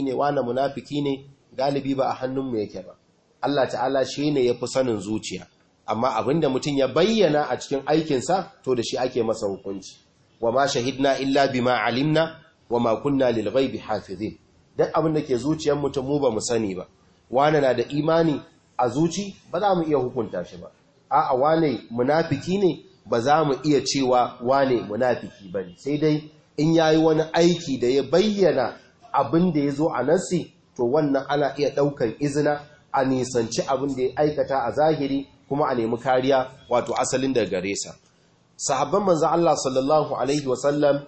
ne, galibi ba a hannunmu yake ba. Allah ta'ala shi ne ya fi sanin zuciya, amma abinda mutum ya bayyana a cikin aikinsa to da shi ake masa hukunci. Wa ma shahidna illa bima alimna wa ma kunna lil ghaibi hafizin. Duk abin da ke zuciyar mutum mu ba mu sani ba. Wane na da imani a zuci, ba za mu iya hukunta shi ba. A'a wane munafiki ne, ba za mu iya cewa wane munafiki bane. Sai dai in yayi wani aiki da ya bayyana abin da ya zo a nasi, to wannan ana iya ɗaukar izina, a nisanci abin da ya aikata a zahiri, kuma a nemi kariya, wato asalin da gare sa. Sahabban manzo Allah sallallahu alaihi wasallam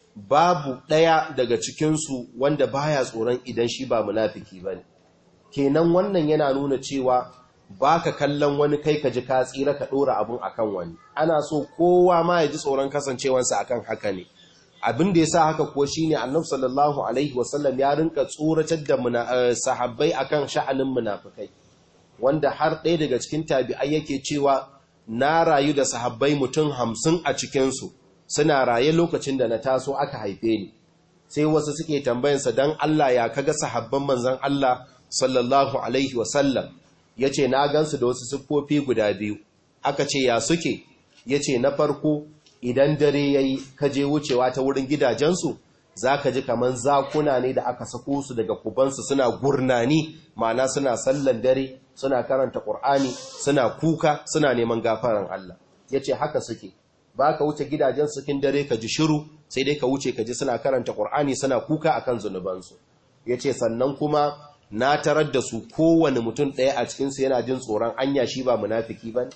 babu ɗaya daga cikinsu wanda baya tsoron idan shi ba munafiki bane. Kenan wannan yana nuna cewa baka kallon wani kai ka ji ka tsira ka ɗora abun akan wani. Ana so kowa ma ya ji tsoron kasancewarsa akan haka ne. Abin da ya sa haka kuwa shi ne annabi sallallahu alaihi wasallam ya rinka tsoratar da sahabbai akan sha'anin munafikai, wanda har ɗaya daga cikin tabi'ai yake cewa na rayu da sahabbai mutum 50 a cikinsu, suna raye lokacin da na taso aka haife ni. Sai wasu suke tambayansa, don Allah ya kaga sahabban manzan Allah sallallahu alaihi wasallam? Ya ce na gansu da wasu siffofi guda biyu. Aka ce ya suke? Ya ce na farko, idan dare ya yi kaje wucewa ta wurin gidajensu, za ka ji kamar zakuna ne da aka sako su daga kubansu suna gurnani, ma'ana suna sallan dare, suna karanta ƙur'ani, suna kuka, suna neman gafaran Allah. Ya ce haka suke. ba ka wuce gidajen cikin dare ka ji shiru sai dai ka wuce ka ji suna karanta Qur'ani suna kuka akan zunubansu. Yace sannan kuma na tarar da su kowane mutum ɗaya a cikin su yana jin tsoron anya shi ba munafiki bane.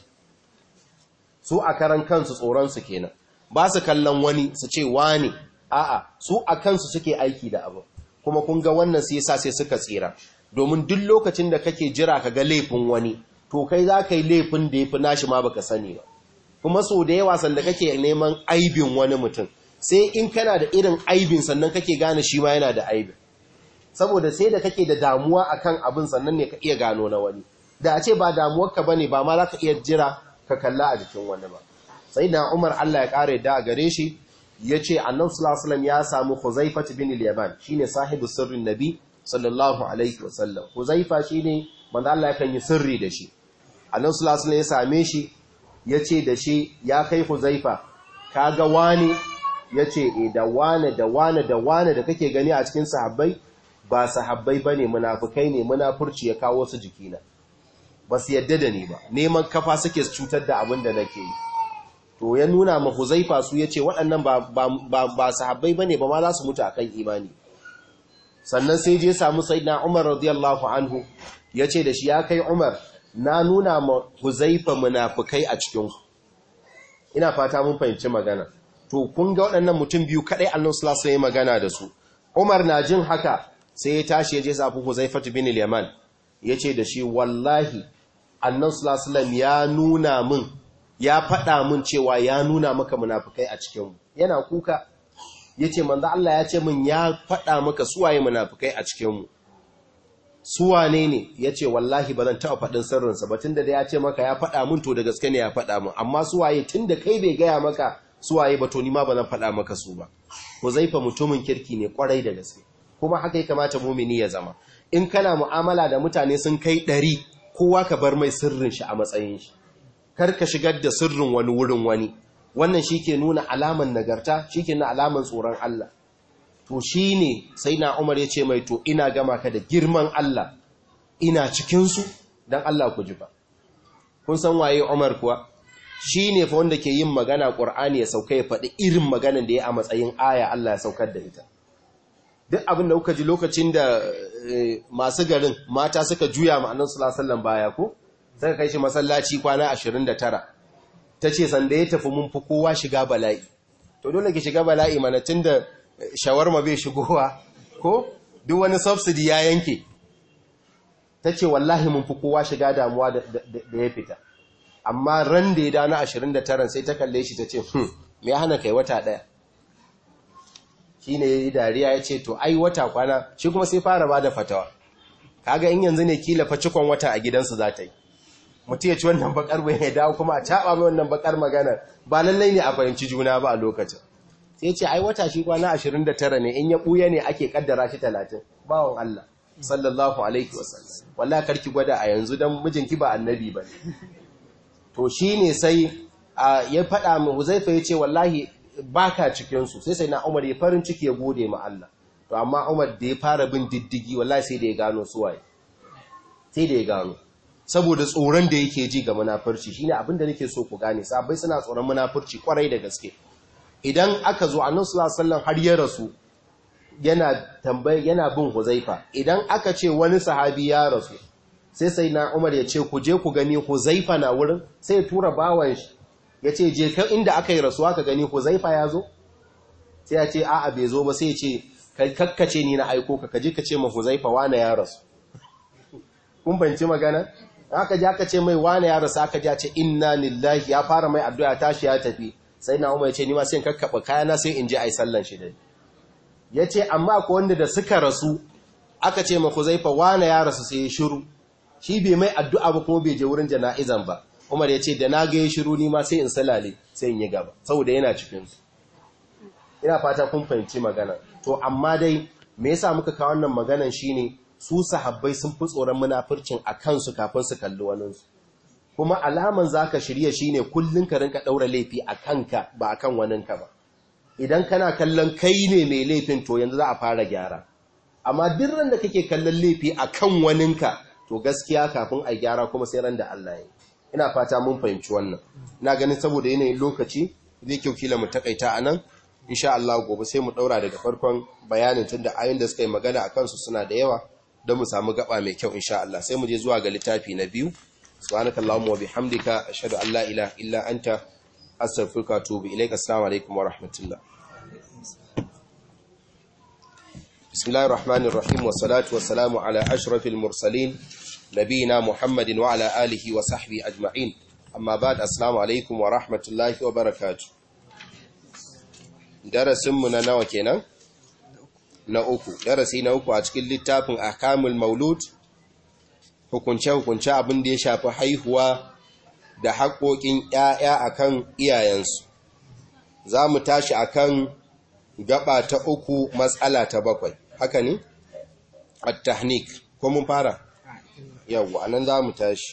Su a karan kansu tsoron su kenan. Ba su kallon wani su ce wani, a'a su a kansu suke aiki da abu. Kuma kun ga wannan sai yasa sai suka tsira. Domin duk lokacin da kake jira ka ga laifin wani, to kai za ka yi laifin da ya fi nashi ma baka sani ba. Kuma so da yawa sanda kake neman aibin wani mutum, sai in kana da irin aibin sannan kake gane shi ma yana da aibin. Saboda sai da kake da damuwa akan abin sannan ne ka iya gano na wani. Da a ce ba damuwarka bane ba ma za ka iya jira ka kalla a jikin wani ba. Sai da Umar Allah ya kare da gare shi yace Annabi sallallahu alaihi wasallam ya samu Huzaifah bin al-Yaman shine sahibu sirrin Nabi sallallahu alaihi wasallam. Huzaifa shine manzo Allah yakan yi sirri da shi. Annabi sallallahu alaihi wasallam ya same shi yace da shi ya kai Huzaifa kaga wani yace da wane da wane da wane da kake gani a cikin sahabbai ba sahabbai bane munafikai ne, munafurci ya kawo su jikina. Ba su yadda da ni ba, neman kafa suke cutar da abin da nake yi. To ya nuna ma Huzaifa su yace waɗannan ba sahabbai bane ba ma za su mutu akan imani. Sannan sai je samu Sayyidina Umar radiyallahu anhu yace da shi ya kai Umar na nuna ma Huzaifa munafikai a cikin ku. Ina fata mun fahimci magana. To kun ga waɗannan mutum biyu kadai Annabi sallallahu alaihi wasallam magana da su. Umar na jin haka sai ya tashi ya je safu Huzaifa bin al-Yaman yace da shi wallahi Annabi sallallahu alaihi wasallam ya nuna min ya faɗa min cewa ya nuna maka munafikai a cikin mu. Yana kuka yace manzo Allah ya ce min ya faɗa maka suwaye munafikai a cikin mu. Suwane ne yace wallahi bazan taɓa faɗin sirrin sa ba tunda da ya ce maka ya faɗa min to da gaske ne ya faɗa min amma suwaye tunda kai bai gaya maka suwaye ba to ni ma bazan faɗa maka su ba. Huzaifa mutumin kirki ne kwarai da gaske kuma haka ya kamata mumini ya zama. In kana mu'amala da mutane sun kai 100 kowa ka bar mai sirrin shi a matsayin shi. Kar ka shigar da sirrin wani wurin wani. Wannan shike nuna alaman nagarta, shike nuna alaman tsoron Allah. To shine sai na Umar ya ce mai to ina gama ka da girman Allah. Ina cikin su dan Allah ku ji ba. Kun san waye Umar kuwa? Shine fa wanda ke yin magana Qur'ani ya sauka ya faɗi irin maganan da ya a matsayin aya Allah ya saukar da ita. Duk abin da kuka ji lokacin da masu garin mata suka juya ma Annabi sallallahu alaihi wasallam baya ko suka kai shi masallaci kwana 29 tace sanda ya tafi mun fi kowa shiga bala'i to dole ki shiga bala'i mana tunda shawarma bai shigowa ko duk wani subsidy ya yanke tace wallahi mun fi kowa shiga damuwa da ya fita amma ran da ya dana 29 sai ta kalle shi tace me ya hana kai wata daya shi ne ya yi dariya ya ce to ai wata kwana shi kuma sai fara ba da fatawa kaga in yanzu ne kila fa cikon wata a gidansu za ta yi mutu ya ci wannan bakar bai ya dawo kuma a caɓa mai wannan bakar magana ba lallai ne a fahimci juna ba a lokacin sai ce ai wata shi kwana 29 ne in ya ɓuya ne ake kaddara shi 30 bawon Allah sallallahu alaihi wasallam wallahi karki gwada a yanzu dan mijinki ba annabi ba to shine sai ya faɗa mu Huzaifa ya ce wallahi baka cikinsu sai na Umar ya farin ciki ya gode ma Allah to amma Umar da ya fara bin diddigi wallahi sai da ya gano suwaye sai da ya gano saboda tsoron da yake ji ga munafurci shine abin da nake so ku gane sabai suna tsoron munafurci kwarai da gaske idan aka zo Annabi sallallahu alaihi wasallam har ya rasu yana bin Huzaifa idan aka ce wani sahabi ya rasu sai na Umar ya ce ku je ku gani Huzaifa na wurin sai ya tura bawan shi ya ce je ka inda aka yi rasuwa ka gani Huzaifa ya zo sai ya ce a'a bai zo ba sai ya ce kakkace ni na aiko ka kaji ka ce ma Huzaifa wane ya rasu kun banci magana aka ji aka ce mai wane ya rasu aka ji a ce inna lillahi ya fara mai addu'a tashi ya tafi sai na Umar ya ce ni ma sai in kakkaba kayana sai in je ai sallan shi dai ya ce amma ko wanda da suka rasu aka ce ma Huzaifa wane ya rasu sai ya shiru shi bai mai addu'a ba kuma bai je wurin jana'izan ba Umar ya ce da na ga ya shiru ni ma sai in salale sai in yi gaba saboda yana cikin su ina fata kun fahimci magana to amma dai me yasa muka kawo wannan maganan shine su sahabbai sun fi tsoron munafircin a kansu kafin su kalli wani su kuma alaman zaka shirye shine kullun ka rinka daura laifi a kanka ba akan waninka ba idan kana kallon kai ne mai laifin to yanzu za a fara gyara amma duk ran da kake kallon laifi akan waninka to gaskiya kafin a gyara kuma sai ran da Allah ya yi ina fata mun fahimci wannan ina ganin saboda yanayin lokaci zai kyau kila mu takaita anan insha Allah gobe sai mu daura daga farkon bayanin tunda ayoyin da suka yi magana akan su suna da yawa don mu samu gaba mai kyau insha Allah sai mu je zuwa ga littafi na biyu subhanakallahumma wa bihamdika ashhadu an la ilaha illa anta astaghfiruka wa atubu ilaik. Assalamu alaikum wa rahmatullah. Bismillahir rahmanir rahim wa salatu wa salamu ala ashrafil mursalin nabiyina Muhammadin wa ala alihi wa sahbihi ajma'in. Amma ba'd, assalamu alaikum wa rahmatullahi wa barakatuh. Darasin mu na nawa kenan? Na uku. Darasi na uku a cikin littafin Ahkamul Maulud, hukunce abin da ya shafi haihuwa da haƙoƙin ‘ya'ya a kan iyayensu. Za mu tashi a kan gaba ta uku matsala ta 7, haka ne? At-tahnik, ko mun fara? Yawwa, anan za mu tashi.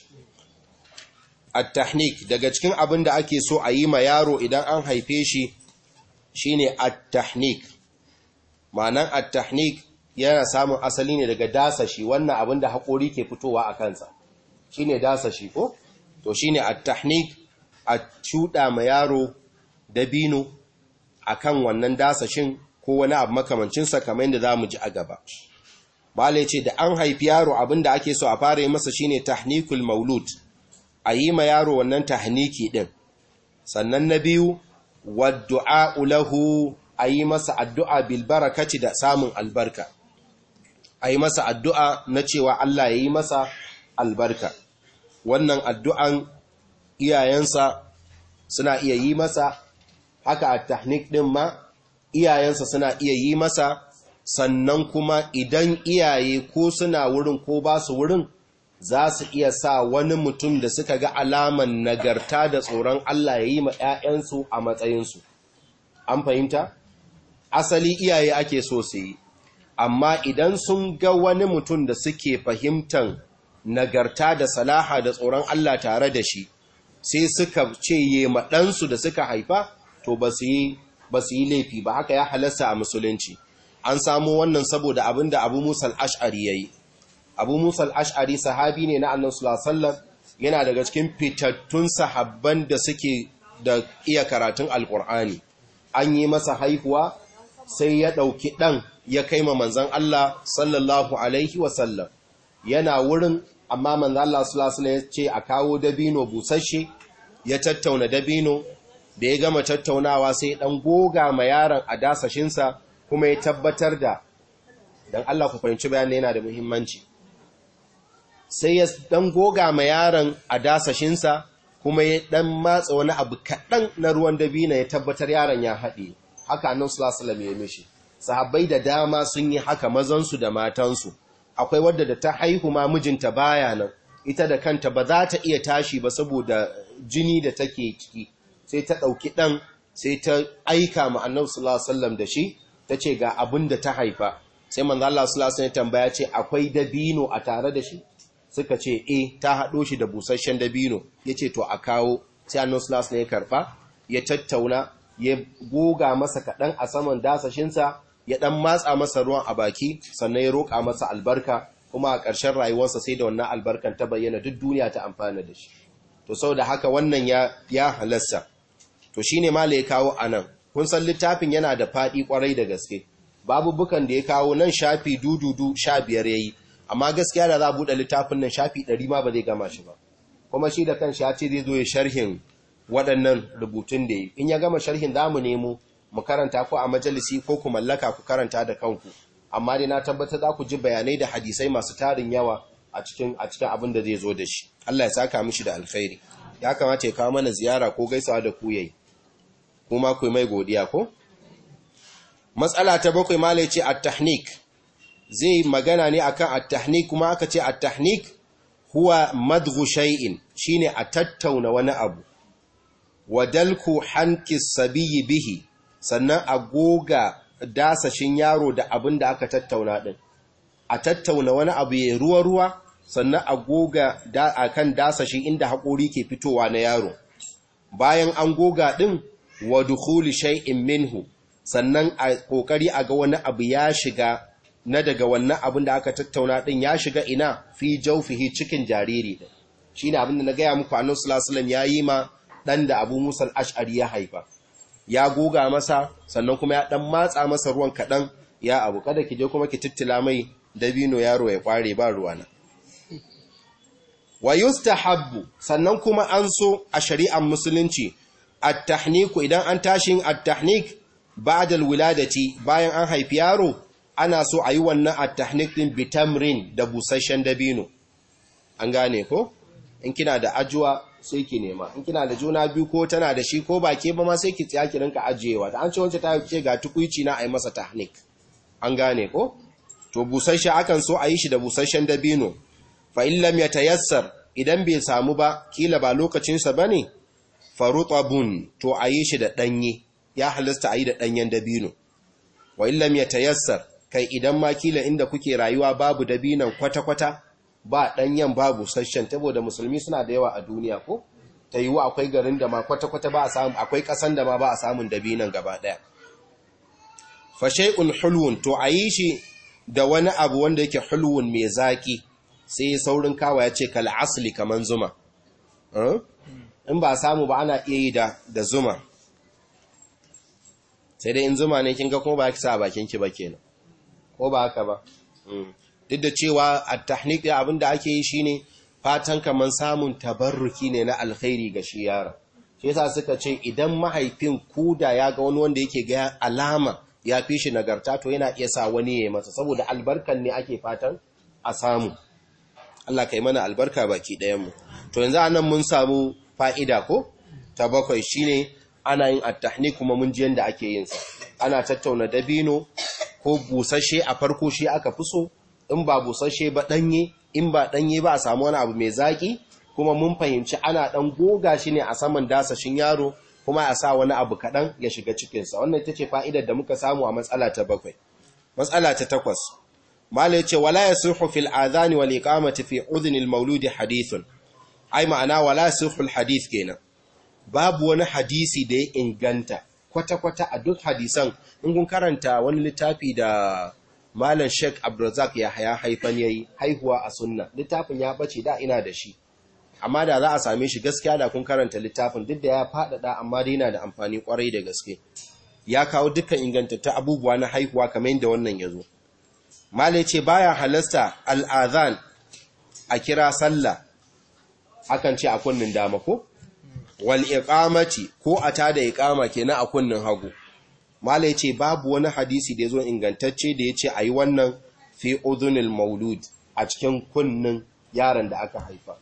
At-tahnik, daga cikin abin da ake so a yi ma yaro idan an haife shi, shi ne at-tahnik. Ma'anan at-tahnik yana samun asali ne daga dasashi, wannan abin da haƙori ke fitowa a kansa. Shi ne dasashi, ko? To shi ne at-tahnik, a cuɗa ma yaro dabino a kan wannan dasashin ko wani abu makamancinsa kamar yadda za mu ji a gaba. Bala ce da an haifi yaro abin da ake so a fara yi masa shi ne tahnikul maulud, a yi ma yaro wannan tahniki ɗin. Sannan na biyu, waddu'a lahu, a yi masa addu'a bilbarakati da samun albarka. A yi masa addu'a na cewa Allah ya yi masa albarka. Wannan addu'an iyayensa suna iya yi masa, haka a tahnik ɗin ma iyayensa suna iya yi masa, sannan kuma idan iyaye ko suna wurin ko ba su wurin za su iya sa wani mutum da suka ga alaman nagarta da tsoron Allah ya yi ma ‘ya'yansu a matsayinsu. An fahimta? Asali iyaye ake so su yi, amma idan sun ga wani mutum da suke fahimtan nagarta da salaha da tsoron Allah tare da shi, sai suka ce yi maɗansu da suka haifa, to ba su yi laifi ba, haka ya halasta a musulunci. An samu wannan saboda abin da Abu Musa al-Ash'ari ya yi. Abu Musa al-Ash'ari sahabi ne na Annabi sallallahu alaihi wasallam, yana daga cikin fitattun sahabban da suke da iya karatun Alƙur'ani. An yi masa haihuwa sai ya ɗauki ɗan ya kai ma manzon Allah sallallahu alaihi wasallam. Yana wurin, amma manzon Allah sallallahu alaihi wasallam ya ce a kawo dabino busasshe, ya tattauna dabino, da ya gama tattaunawa sai ɗan goga ma yaron a dasashinsa, kuma ya tabbatar da, don Allah ku fahimci bayanin yana da muhimmanci, sai ya ɗan goga ma yaron a dasashinsa, kuma ya ɗan matsa wani abu kaɗan na ruwan dabino ya tabbatar yaron ya haɗe. Haka Annabi sallallahu alaihi wasallam ya mishi. Sahabbai da dama sun yi haka, mazansu da matansu. Akwai wadda da ta haihu ma mijinta baya nan, ita da kanta ba za ta iya tashi ba saboda jini da take ciki, sai ta ɗauki ɗan sai ta aika ma Annabi sallallahu alaihi wasallam da shi, ta ce ga abin da ta haifa. Sai manzo Allah sallallahu alaihi wasallam tambaya ce akwai dabino a tare da shi? Suka ce ta haɗo shi da busasshen dabino. Yace to a kawo. Sai Annabi sallallahu alaihi wasallam ya karba, ya tattauna, ya goga masa kaɗan a saman dasashinsa, ya ɗan matsa masa ruwan a baki, sannan ya roƙa masa albarka, kuma a ƙarshen rayuwarsa sai da wannan albarkan ta bayyana duk duniya ta amfana da shi. To sau da haka wannan ya halasta. To shi ne mala ya kawo a nan. Kun san littafin yana da faɗi ƙwarai da gaske. Babubukan da ya kawo nan shafi dududu 15 ya yi, amma gaskiya da za a buɗe littafin nan shafi 100 ma ba zai gama shi ba. Kuma shi da kanshi ya ce zai zo ya sharhin waɗannan rubutun da yi. In ya gama sharhin za mu nemo mu karanta ko a majalisi ko ku mallaka ku karanta da kanku. Amma dai na tabbata za ku ji bayanai da hadisai masu tarin yawa a cikin abin da zai zo da shi. Allah ya saka mishi da alkhairi. Ya kamata ya kawo mana ziyara ko gaisawa da ku yayi. Kuma ku mai godiya ko? Matsala ta 7 malai ce at-tahnik. Zai magana ne akan at-tahnik, kuma aka ce at-tahnik huwa madghu shay'in, shine a tattauna wani abu. Wadalku hanki sabiyi bihi, sannan a goga dasashin yaro da abin da aka tattauna din. A tattauna wani abu ya ruwa-ruwa, sannan a goga a kan dasashi inda haƙori ke fitowa na yaro. Bayan an goga ɗin, wa dukhuli shay'in minhu, sannan a ƙoƙari a ga wani abu ya shiga na daga wannan abin da aka tattauna ɗin ya shiga ina fi jawfihi cikin jariri ɗin. Shi ne abin da na gaya muku Annabi sallallahu alaihi wasallam ya yi ma ɗan da Abu Musa al-Ash'ari ya haifa. ya goga masa sannan kuma ya dan matsa masa ruwan kadan ya abu, kada ki je kuma ki tittila mai dabino yaro ya kware ba ruwana. Wa yustahabbu, sannan kuma an so a shari'ar musulunci at-tahniku, idan an tashin at-tahnik ba'da al-wiladati, bayan an haifi yaro ana so a yi wannan at-tahnik din bitamrin da busasshen dabino. An gane ko? In kina da ajuwa sai ki nema, in kina da juna biyu ko tana da shi ko ba ke ba ma sai ki tsaya ki rinka ajiyewa, da an ce wance ta ce ga tukuici na ai masa tahnik. An gane ko? To busasshe akan so a yi shi da busasshen dabino. Fa in lam yatayassar, idan bai samu ba, kila ba lokacin sa bane, farutabun, to a yi shi da danye, ya halasta a yi da danyen dabino. Wa in lam yatayassar, kai idan ma kila inda kuke rayuwa babu dabinan kwata-kwata, ba ɗanyen babu sashen, saboda musulmi suna da yawa a duniya ko ta yiwu akwai garin da ma kwata-kwata ba a samu, akwai ƙasan da ma ba a samun dabinan gaba ɗaya. Fa shay'un hulwun, to a yi shi da wani abu wanda yake hulwun mai zaki, sai saurin kawa ya ce kal asli kaman zuma. In ba samu ba ana iya yi da zuma, sai dai in zuma ne kin ga kuma ba ki sa bakin ki ba kenan, ko ba haka ba. Duk da cewa at-tahnik ya abinda ake yi shine fatan kaman samun tabarruki ne na alkhairi ga shi yara. Shi yasa suka ce idan mahaifin kuda ya ga wani wanda yake ga alama ya fi shi nagarta, to yana iya sa wani ya masa, saboda albarkan ne ake fatan a samu. Allah kai mana albarka baki ɗayan mu. To yanzu anan mun samu fa'ida ko ta bakwai, shine ana yin at-tahnik kuma mun ji yanda ake yin sa. Ana tattauna dabino ko busasshe a farko shi aka fi so, in ba busasshe ba ɗanye, in ba ɗanye ba a samu wani abu mai zaƙi, kuma mun fahimci ana ɗan goga shi ne a saman dasashin yaro, kuma a sa wani abu kaɗan ya shiga cikinsa. Wannan ita ce fa'idar da muka samu a matsala ta 7. Matsala ta 8, Malai ce, wala ya sulhu fil azani wal iqamati fi udhnil mauludi hadithun. Ai ma'ana wala sulhul hadith kenan. Babu wani hadisi da ya inganta kwata-kwata a duk hadisan. In kun karanta wani littafi da Malam Sheikh Abdulrazak ya haifan yayi, haihuwa a sunna, littafin ya bace, da ina da shi, amma da za a same shi gaskiya da kun karanta littafin, duk da ya faɗaɗa amma dai yana da amfani kwarai da gaske. Ya kawo dukkan ingantattun abubuwa na haihuwa kamar yadda wannan ya zo. Malai ce baya halasta al'adhan a kira sallah, akan ce a kunnin dama ko? Wal iqamati, ko a tada iqama kenan a kunnin hagu. Malai ce babu wani hadisi da ya zo ingantacce da ya ce a yi wannan fi udhunil maulud, a cikin kunnin yaron da aka haifa.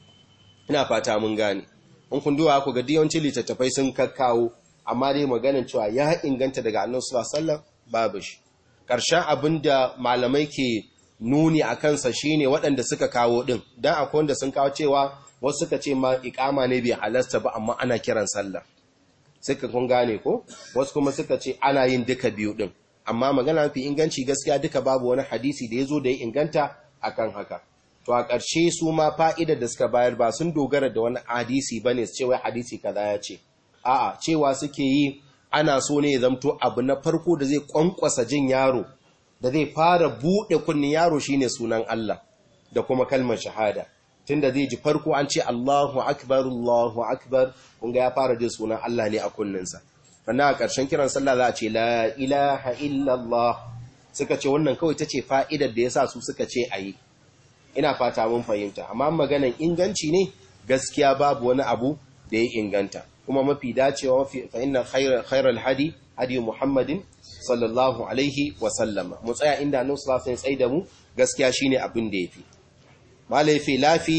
Ina fata mun gane. In kun duwa ku ga yawancin littattafai sun kakkawo, amma dai maganin cewa ya inganta daga Annabi sallallahu alaihi wasallam babu shi. Ƙarshen abin da malamai ke nuni a kansa shine waɗanda suka kawo ɗin, dan akwai wanda sun kawo cewa wasu suka ce ma iqama ne bai halasta ba amma ana kiran sallah. Suka kun gane ko? Wasu kuma suka ce ana yin duka biyu ɗin, amma magana mafi inganci gaskiya duka babu wani hadisi da ya zo da ya inganta akan haka. To a ƙarshe su ma fa'idar da suka bayar ba sun dogara da wani hadisi ba ne su ce wai hadisi kaza ya ce. A'a, cewa suke yi ana so ne ya zamto abu na farko da zai ƙwanƙwasa jin yaro, da zai fara buɗe kunnin yaro shine sunan Allah da kuma kalmar shahada. Tunda zai ji farko an ce Allahu Akbar, Allahu Akbar, kunga ya fara jin sunan Allah ne a kunninsa. Sannan a ƙarshen kiran sallah za a ce la ilaha illallah. Suka ce wannan kawai ta ce fa'idar da ya sa su suka ce a yi. Ina fata mun fahimta, amma maganan inganci ne gaskiya babu wani abu da ya inganta. Kuma mafi dacewa fa inna khairal hadi Muhammadin sallallahu alaihi wa sallama. Mu tsaya inda Annabi sallallahu alaihi wasallam da mu, gaskiya shine abin da yafi. Malaifi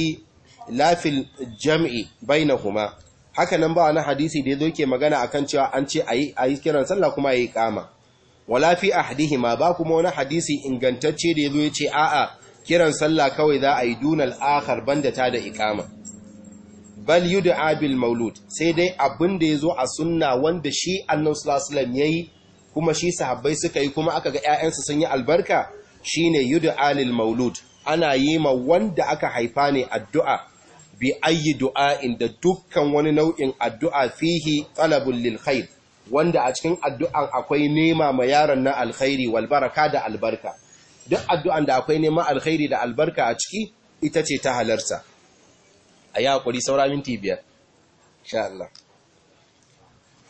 lafil jam'i bainahuma. Haka nan ba wani hadisi da yazo yake magana akan cewa an ce ayi kiran sallah kuma ayi iqama. Wala fi ahdihima, ba kuma wani hadisi ingantacce da yazo yace a'a kiran sallah kawai za a yi dunal akhar banda ta da iqama. Bal yud'a bil maulud, sai dai abin da yazo a sunna wanda shi Annabi sallallahu alaihi wasallam yayi kuma shi sahabbai suka yi kuma aka ga ƴaƴansu sun yi albarka, shine yud'a lil maulud. Ana yi ma wanda aka haifa ne addu'a bi ayyi du'a'in, da dukkan wani nau'in addu'a fihi talabul lil khair, wanda a cikin addu'an akwai nema ma yaron na alkhairi wal baraka da albarka. Duk addu'an da akwai neman alkhairi da albarka a ciki ita ce ta halarta. A yi haƙuri saura minti 5, sha Allah.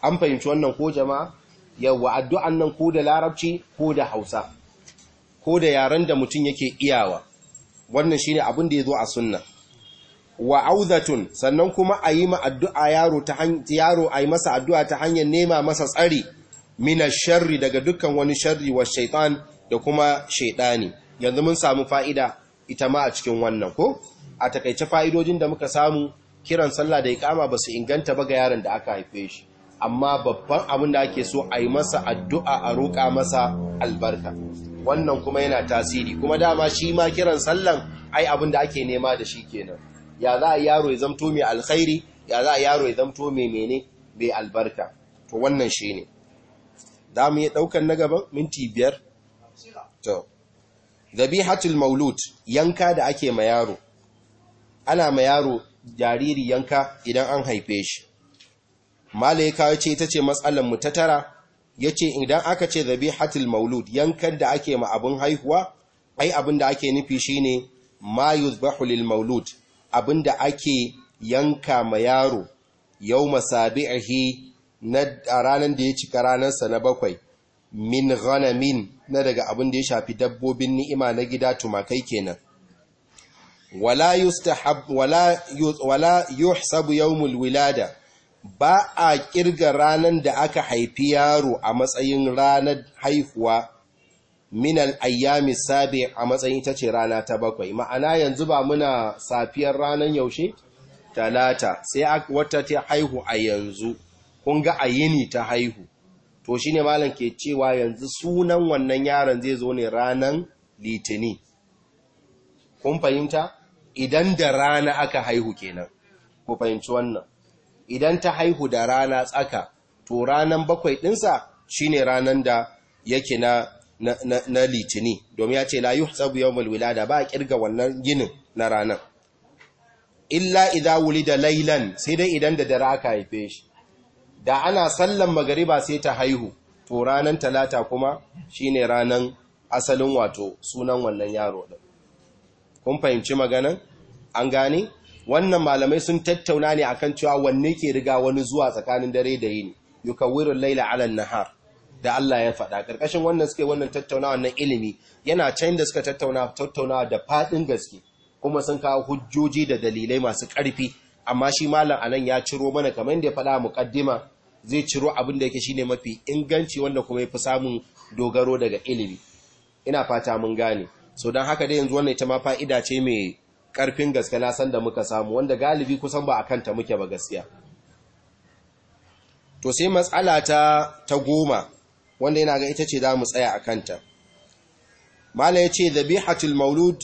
an fahimci wannan ko jama'a? Yawa addu'an nan ko da larabci ko da hausa ko da yaren da mutum yake iyawa, wannan shine abin da ya zo a sunna. Wa auzatun, sannan kuma a yi ma addu'a yaro a yi masa addu'a ta hanyar nema masa tsari mina sharri daga dukkan wani sharri wa shaitan da kuma shaidani. Yanzu mun samu fa'ida ita ma a cikin wannan ko? A takaice fa'idojin da muka samu, kiran sallah da iqama ba su inganta ba ga yaron da aka haife shi, amma babban abin da ake so a yi masa addu'a a roƙa masa albarka, wannan kuma yana tasiri. Kuma dama shi ma kiran sallan ai abin da ake nema da shi kenan, ya za a yaro ya zamto mai alkhairi, ya za a yaro ya zamto mai mai albarka. To wannan shi ne za mu yi ɗaukan na gaban minti 5. to dhabihatul maulud, yanka da ake ma yaro. Ana ma yaro jariri yanka idan an haife shi. Malaika ya ce ita ce matsalar mu ta tara, ya ce idan aka ce dhabihatul maulud, yankan da ake ma abin haihuwa, ai abin da ake nufi shine ma yuzbahu lil maulud, abin da ake yanka ma yaro yawma sabi'ihi, na ranar da ya cika ranarsa na 7, min ghanamin, na daga abin da ya shafi dabbobin ni'ima na gida, tumakai kenan. Wala yuhsabu yawmul wilada, ba a kirga ranar da aka haifi yaro a matsayin ranar haihuwa min al-ayyami sabi, a matsayin ita ce rana ta 7. Ma'ana yanzu ba muna safiyar ranar yaushe talata, sai wata ta haihu a yanzu, kun ga a yini ta haihu, to shine malam ke cewa yanzu sunan wannan yaron zai zo ne ranar litini. Kun fahimta? Idan da rana aka haihu kenan, ku fahimci wannan. Idan ta haihu da rana tsaka, to ranar 7 ɗinsa shine ranar da yake na litini, domin ya ce la yuhsabu yawmul wilada, ba a kirga wannan ginin na ranar. Illa idza wulida laylan, sai dai idan da dare aka haife shi. Da ana sallan magariba sai ta haihu, to ranar talata kuma shine ranar asalin wato sunan wannan yaro din. Kun fahimci maganan? An gane? Wannan malamai sun tattauna ne akan cewa wanne ke riga wani zuwa tsakanin dare da yini, yukawwirul laila ala nahar, da Allah ya faɗa. Karkashin wannan suke wannan tattauna, wannan ilimi yana can da suka tattauna da fadin gaske, kuma sun kawo hujjoji da dalilai masu ƙarfi. Amma shi malam anan ya ciro mana, kamar yadda ya faɗa muqaddima, zai ciro abin da yake shine mafi inganci, wanda kuma yafi samun dogaro daga ilimi. Ina fata mun gane. So dan haka dai yanzu wannan ita ma fa'ida ce mai ƙarfin gaske na san da muka samu, wanda galibi kusan ba akan ta muke ba gaskiya. To sai matsala ta 10, wanda yana ga ita ce za mu tsaya akan ta. Malam ya ce dhabihatul maulud,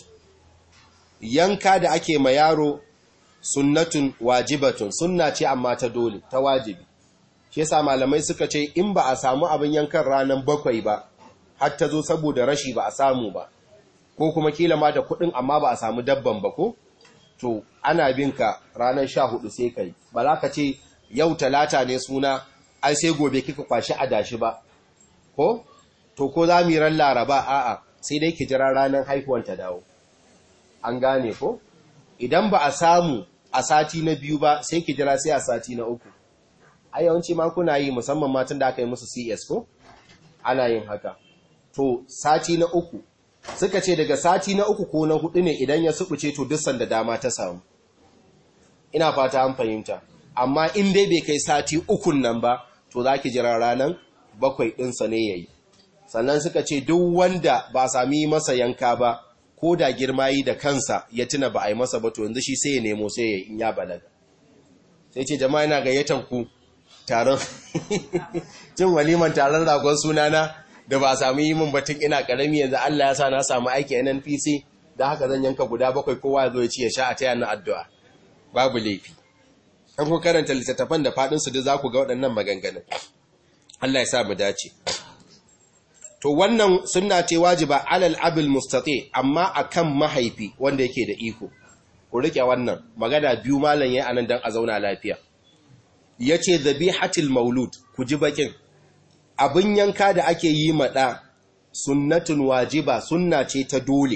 yanka da ake ma yaro, sunnatun wajibatun, sunna ce amma ta dole, ta wajibi. Shi yasa malamai suka ce in ba a samu abin yankan ranar 7 ba, har ta zo saboda rashi ba a samu ba, ko kuma kila ma da kuɗin amma ba a samu dabban ba ko, to ana bin ka ranar 14 sai kai. Ba za ka ce yau talata ne suna, ai sai gobe kika kwashi adashi ba ko, to ko za mu yi ran laraba, a'a sai dai ki jira ranar haihuwar ta dawo. An gane ko? Idan ba a samu a sati na 2 ba, sai ki jira sai a sati na 3. ai yawanci ma kuna yi, musamman matan da aka yi musu CS ko ana yin haka. To sati na 3 suka ce daga sati na 3 ko na 4 ne idan ya subuce to duk sanda dama ta samu. Ina fata an fahimta. Amma in dai bai kai sati 3 nan ba, to zaki jira ranan 7 ɗinsa ne yayi. Sannan suka ce duk wanda ba sami masa yanka ba, ko da girma yi da kansa ya tuna ba a yi masa ba, to yanzu shi sai ya nemo sai ya in ya balaga. Sai ce jama'a ina gayyatan ku taron cin waliman taron ragon sunana da ba a sami yi min batun ina karami, yanzu Allah ya sa na samu aiki NNPC, da haka zan yanka guda 7 kowa ya zo ya ci ya sha a taya na addu'a. Babu laifi. An ku karanta littattafan da faɗinsu duk za ku ga waɗannan maganganun. Allah ya sa mu dace. To wannan sunna ce wajiba alal abil mustati, amma akan mahaifi wanda yake da iko. Ku rike wannan magana biyu malam yayin anan dan a zauna lafiya. Yace dhabihatul maulud, ku ji bakin. Abin yanka da ake yi ma da sunnatun wajiba, sunna ce ta dole.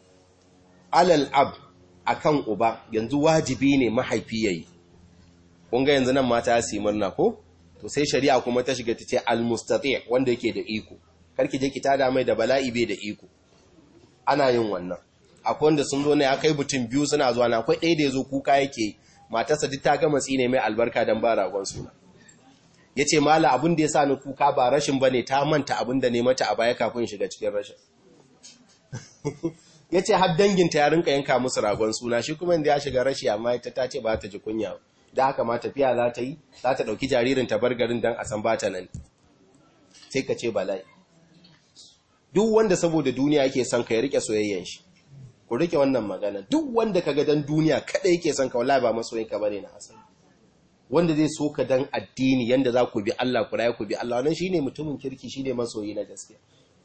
Alal ab, akan uba, yanzu wajibi ne mahaifi yayi. Kun ga yanzu nan mata su yi murna ko? to sai shari'a kuma ta shiga ta ce al-mustati' wanda yake da iko, karki je ki tada mai da bala'i bai da iko. Ana yin wannan. Akwai wanda sun zo ne akai mutum biyu suna zuwa na, akwai ɗaya da yazo kuka yake matarsa duk ta gama tsine mai albarka dan ba ragon suna. Yace mala abin da yasa ni kuka ba rashin bane, ta manta abin da ne mata a baya kafin shiga cikin rashin. Yace har danginta ya rinka yanka musu ragon suna, shi kuma inda ya shiga rashi amma ita ta ce ba ta ji kunya, da haka ma tafiya za ta yi, za ta ɗauki jaririn ta bar garin dan a san ba ta nan. Sai ka ce bala'i. Duk wanda saboda duniya yake son ka ya rike soyayyen shi, ku rike wannan magana. Duk wanda kaga dan duniya kada yake son ka, wallahi ba masoyinka bane na asali. Wanda zai so ka dan addini, yanda za ku bi Allah, ku rayu ku bi Allah, wannan shine mutumin kirki, shine masoyi na gaskiya.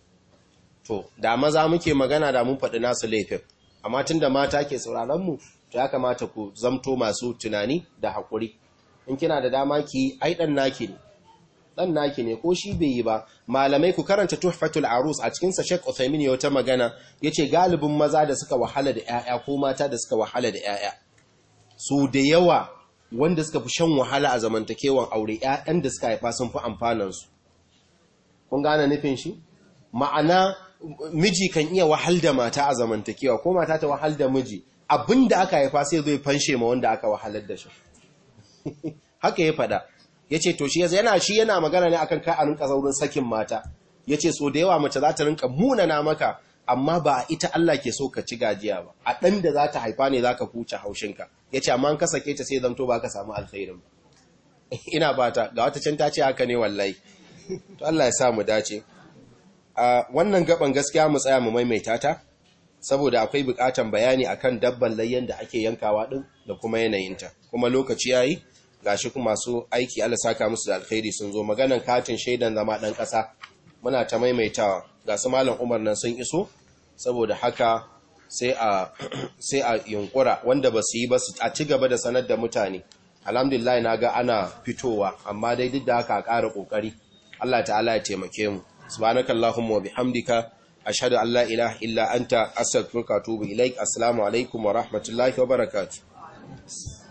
To da maza muke magana da mun faɗi nasu laifin, amma tunda mata ke sauraron mu, to ya kamata ku zamto masu tunani da haƙuri. In kina da dama ki ai dan naki ne, dan naki ne ko shi bai yi ba. Malamai ku karanta Tuhfatul Arus, a cikin sa Sheikh Uthaymeen ya wata magana, yace galibin maza da suka wahala da ƴaƴa ko mata da suka wahala da ƴaƴa, su da yawa wanda suka fi shan wahala a zamantakewan aure, ƴaƴan da suka haifa sun fi amfanan su. Kun gane nufin shi? Ma'ana miji kan iya wahal da mata a zamantakewa, ko mata ta wahal da miji, abinda aka haifa sai zai fanshe ma wanda aka wahalar da shi. Haka ya faɗa. Yace to shi yana magana ne akan kai a rinka zaurin sakin mata. Yace so da yawa mace za ta rinka munana maka, amma ba ita Allah ke so ka ci gajiya ba, a ɗan da za ta haifa ne za ka huce haushinka. Yace amma an ka sake ta sai zanto ba ka samu alkhairin ba. Ina bata ga wata can ta ce haka ne wallahi. To Allah ya sa mu dace. Wannan gaban gaskiya mu tsaya mu maimaita ta, saboda akwai bukatan bayani akan dabban layyan da ake yankawa din da kuma yanayinta. Kuma lokaci yayi, gashi kuma masu aiki Allah saka musu da alkhairi sun zo. Maganan katin shaidan zama dan kasa muna ta maimaitawa, ga su malam Umar nan sun iso, saboda haka sai a yunkura wanda ba su yi ba a ci gaba da sanar da mutane. Alhamdulillah naga ana fitowa, amma dai duk da haka a ƙara kokari. Allah ta'ala ya taimake mu. Subhanakallahumma wa bihamdika ashhadu an la ilaha illa anta astaghfiruka wa atubu ilaik. Assalamu alaikum wa rahmatullahi wa barakatuh.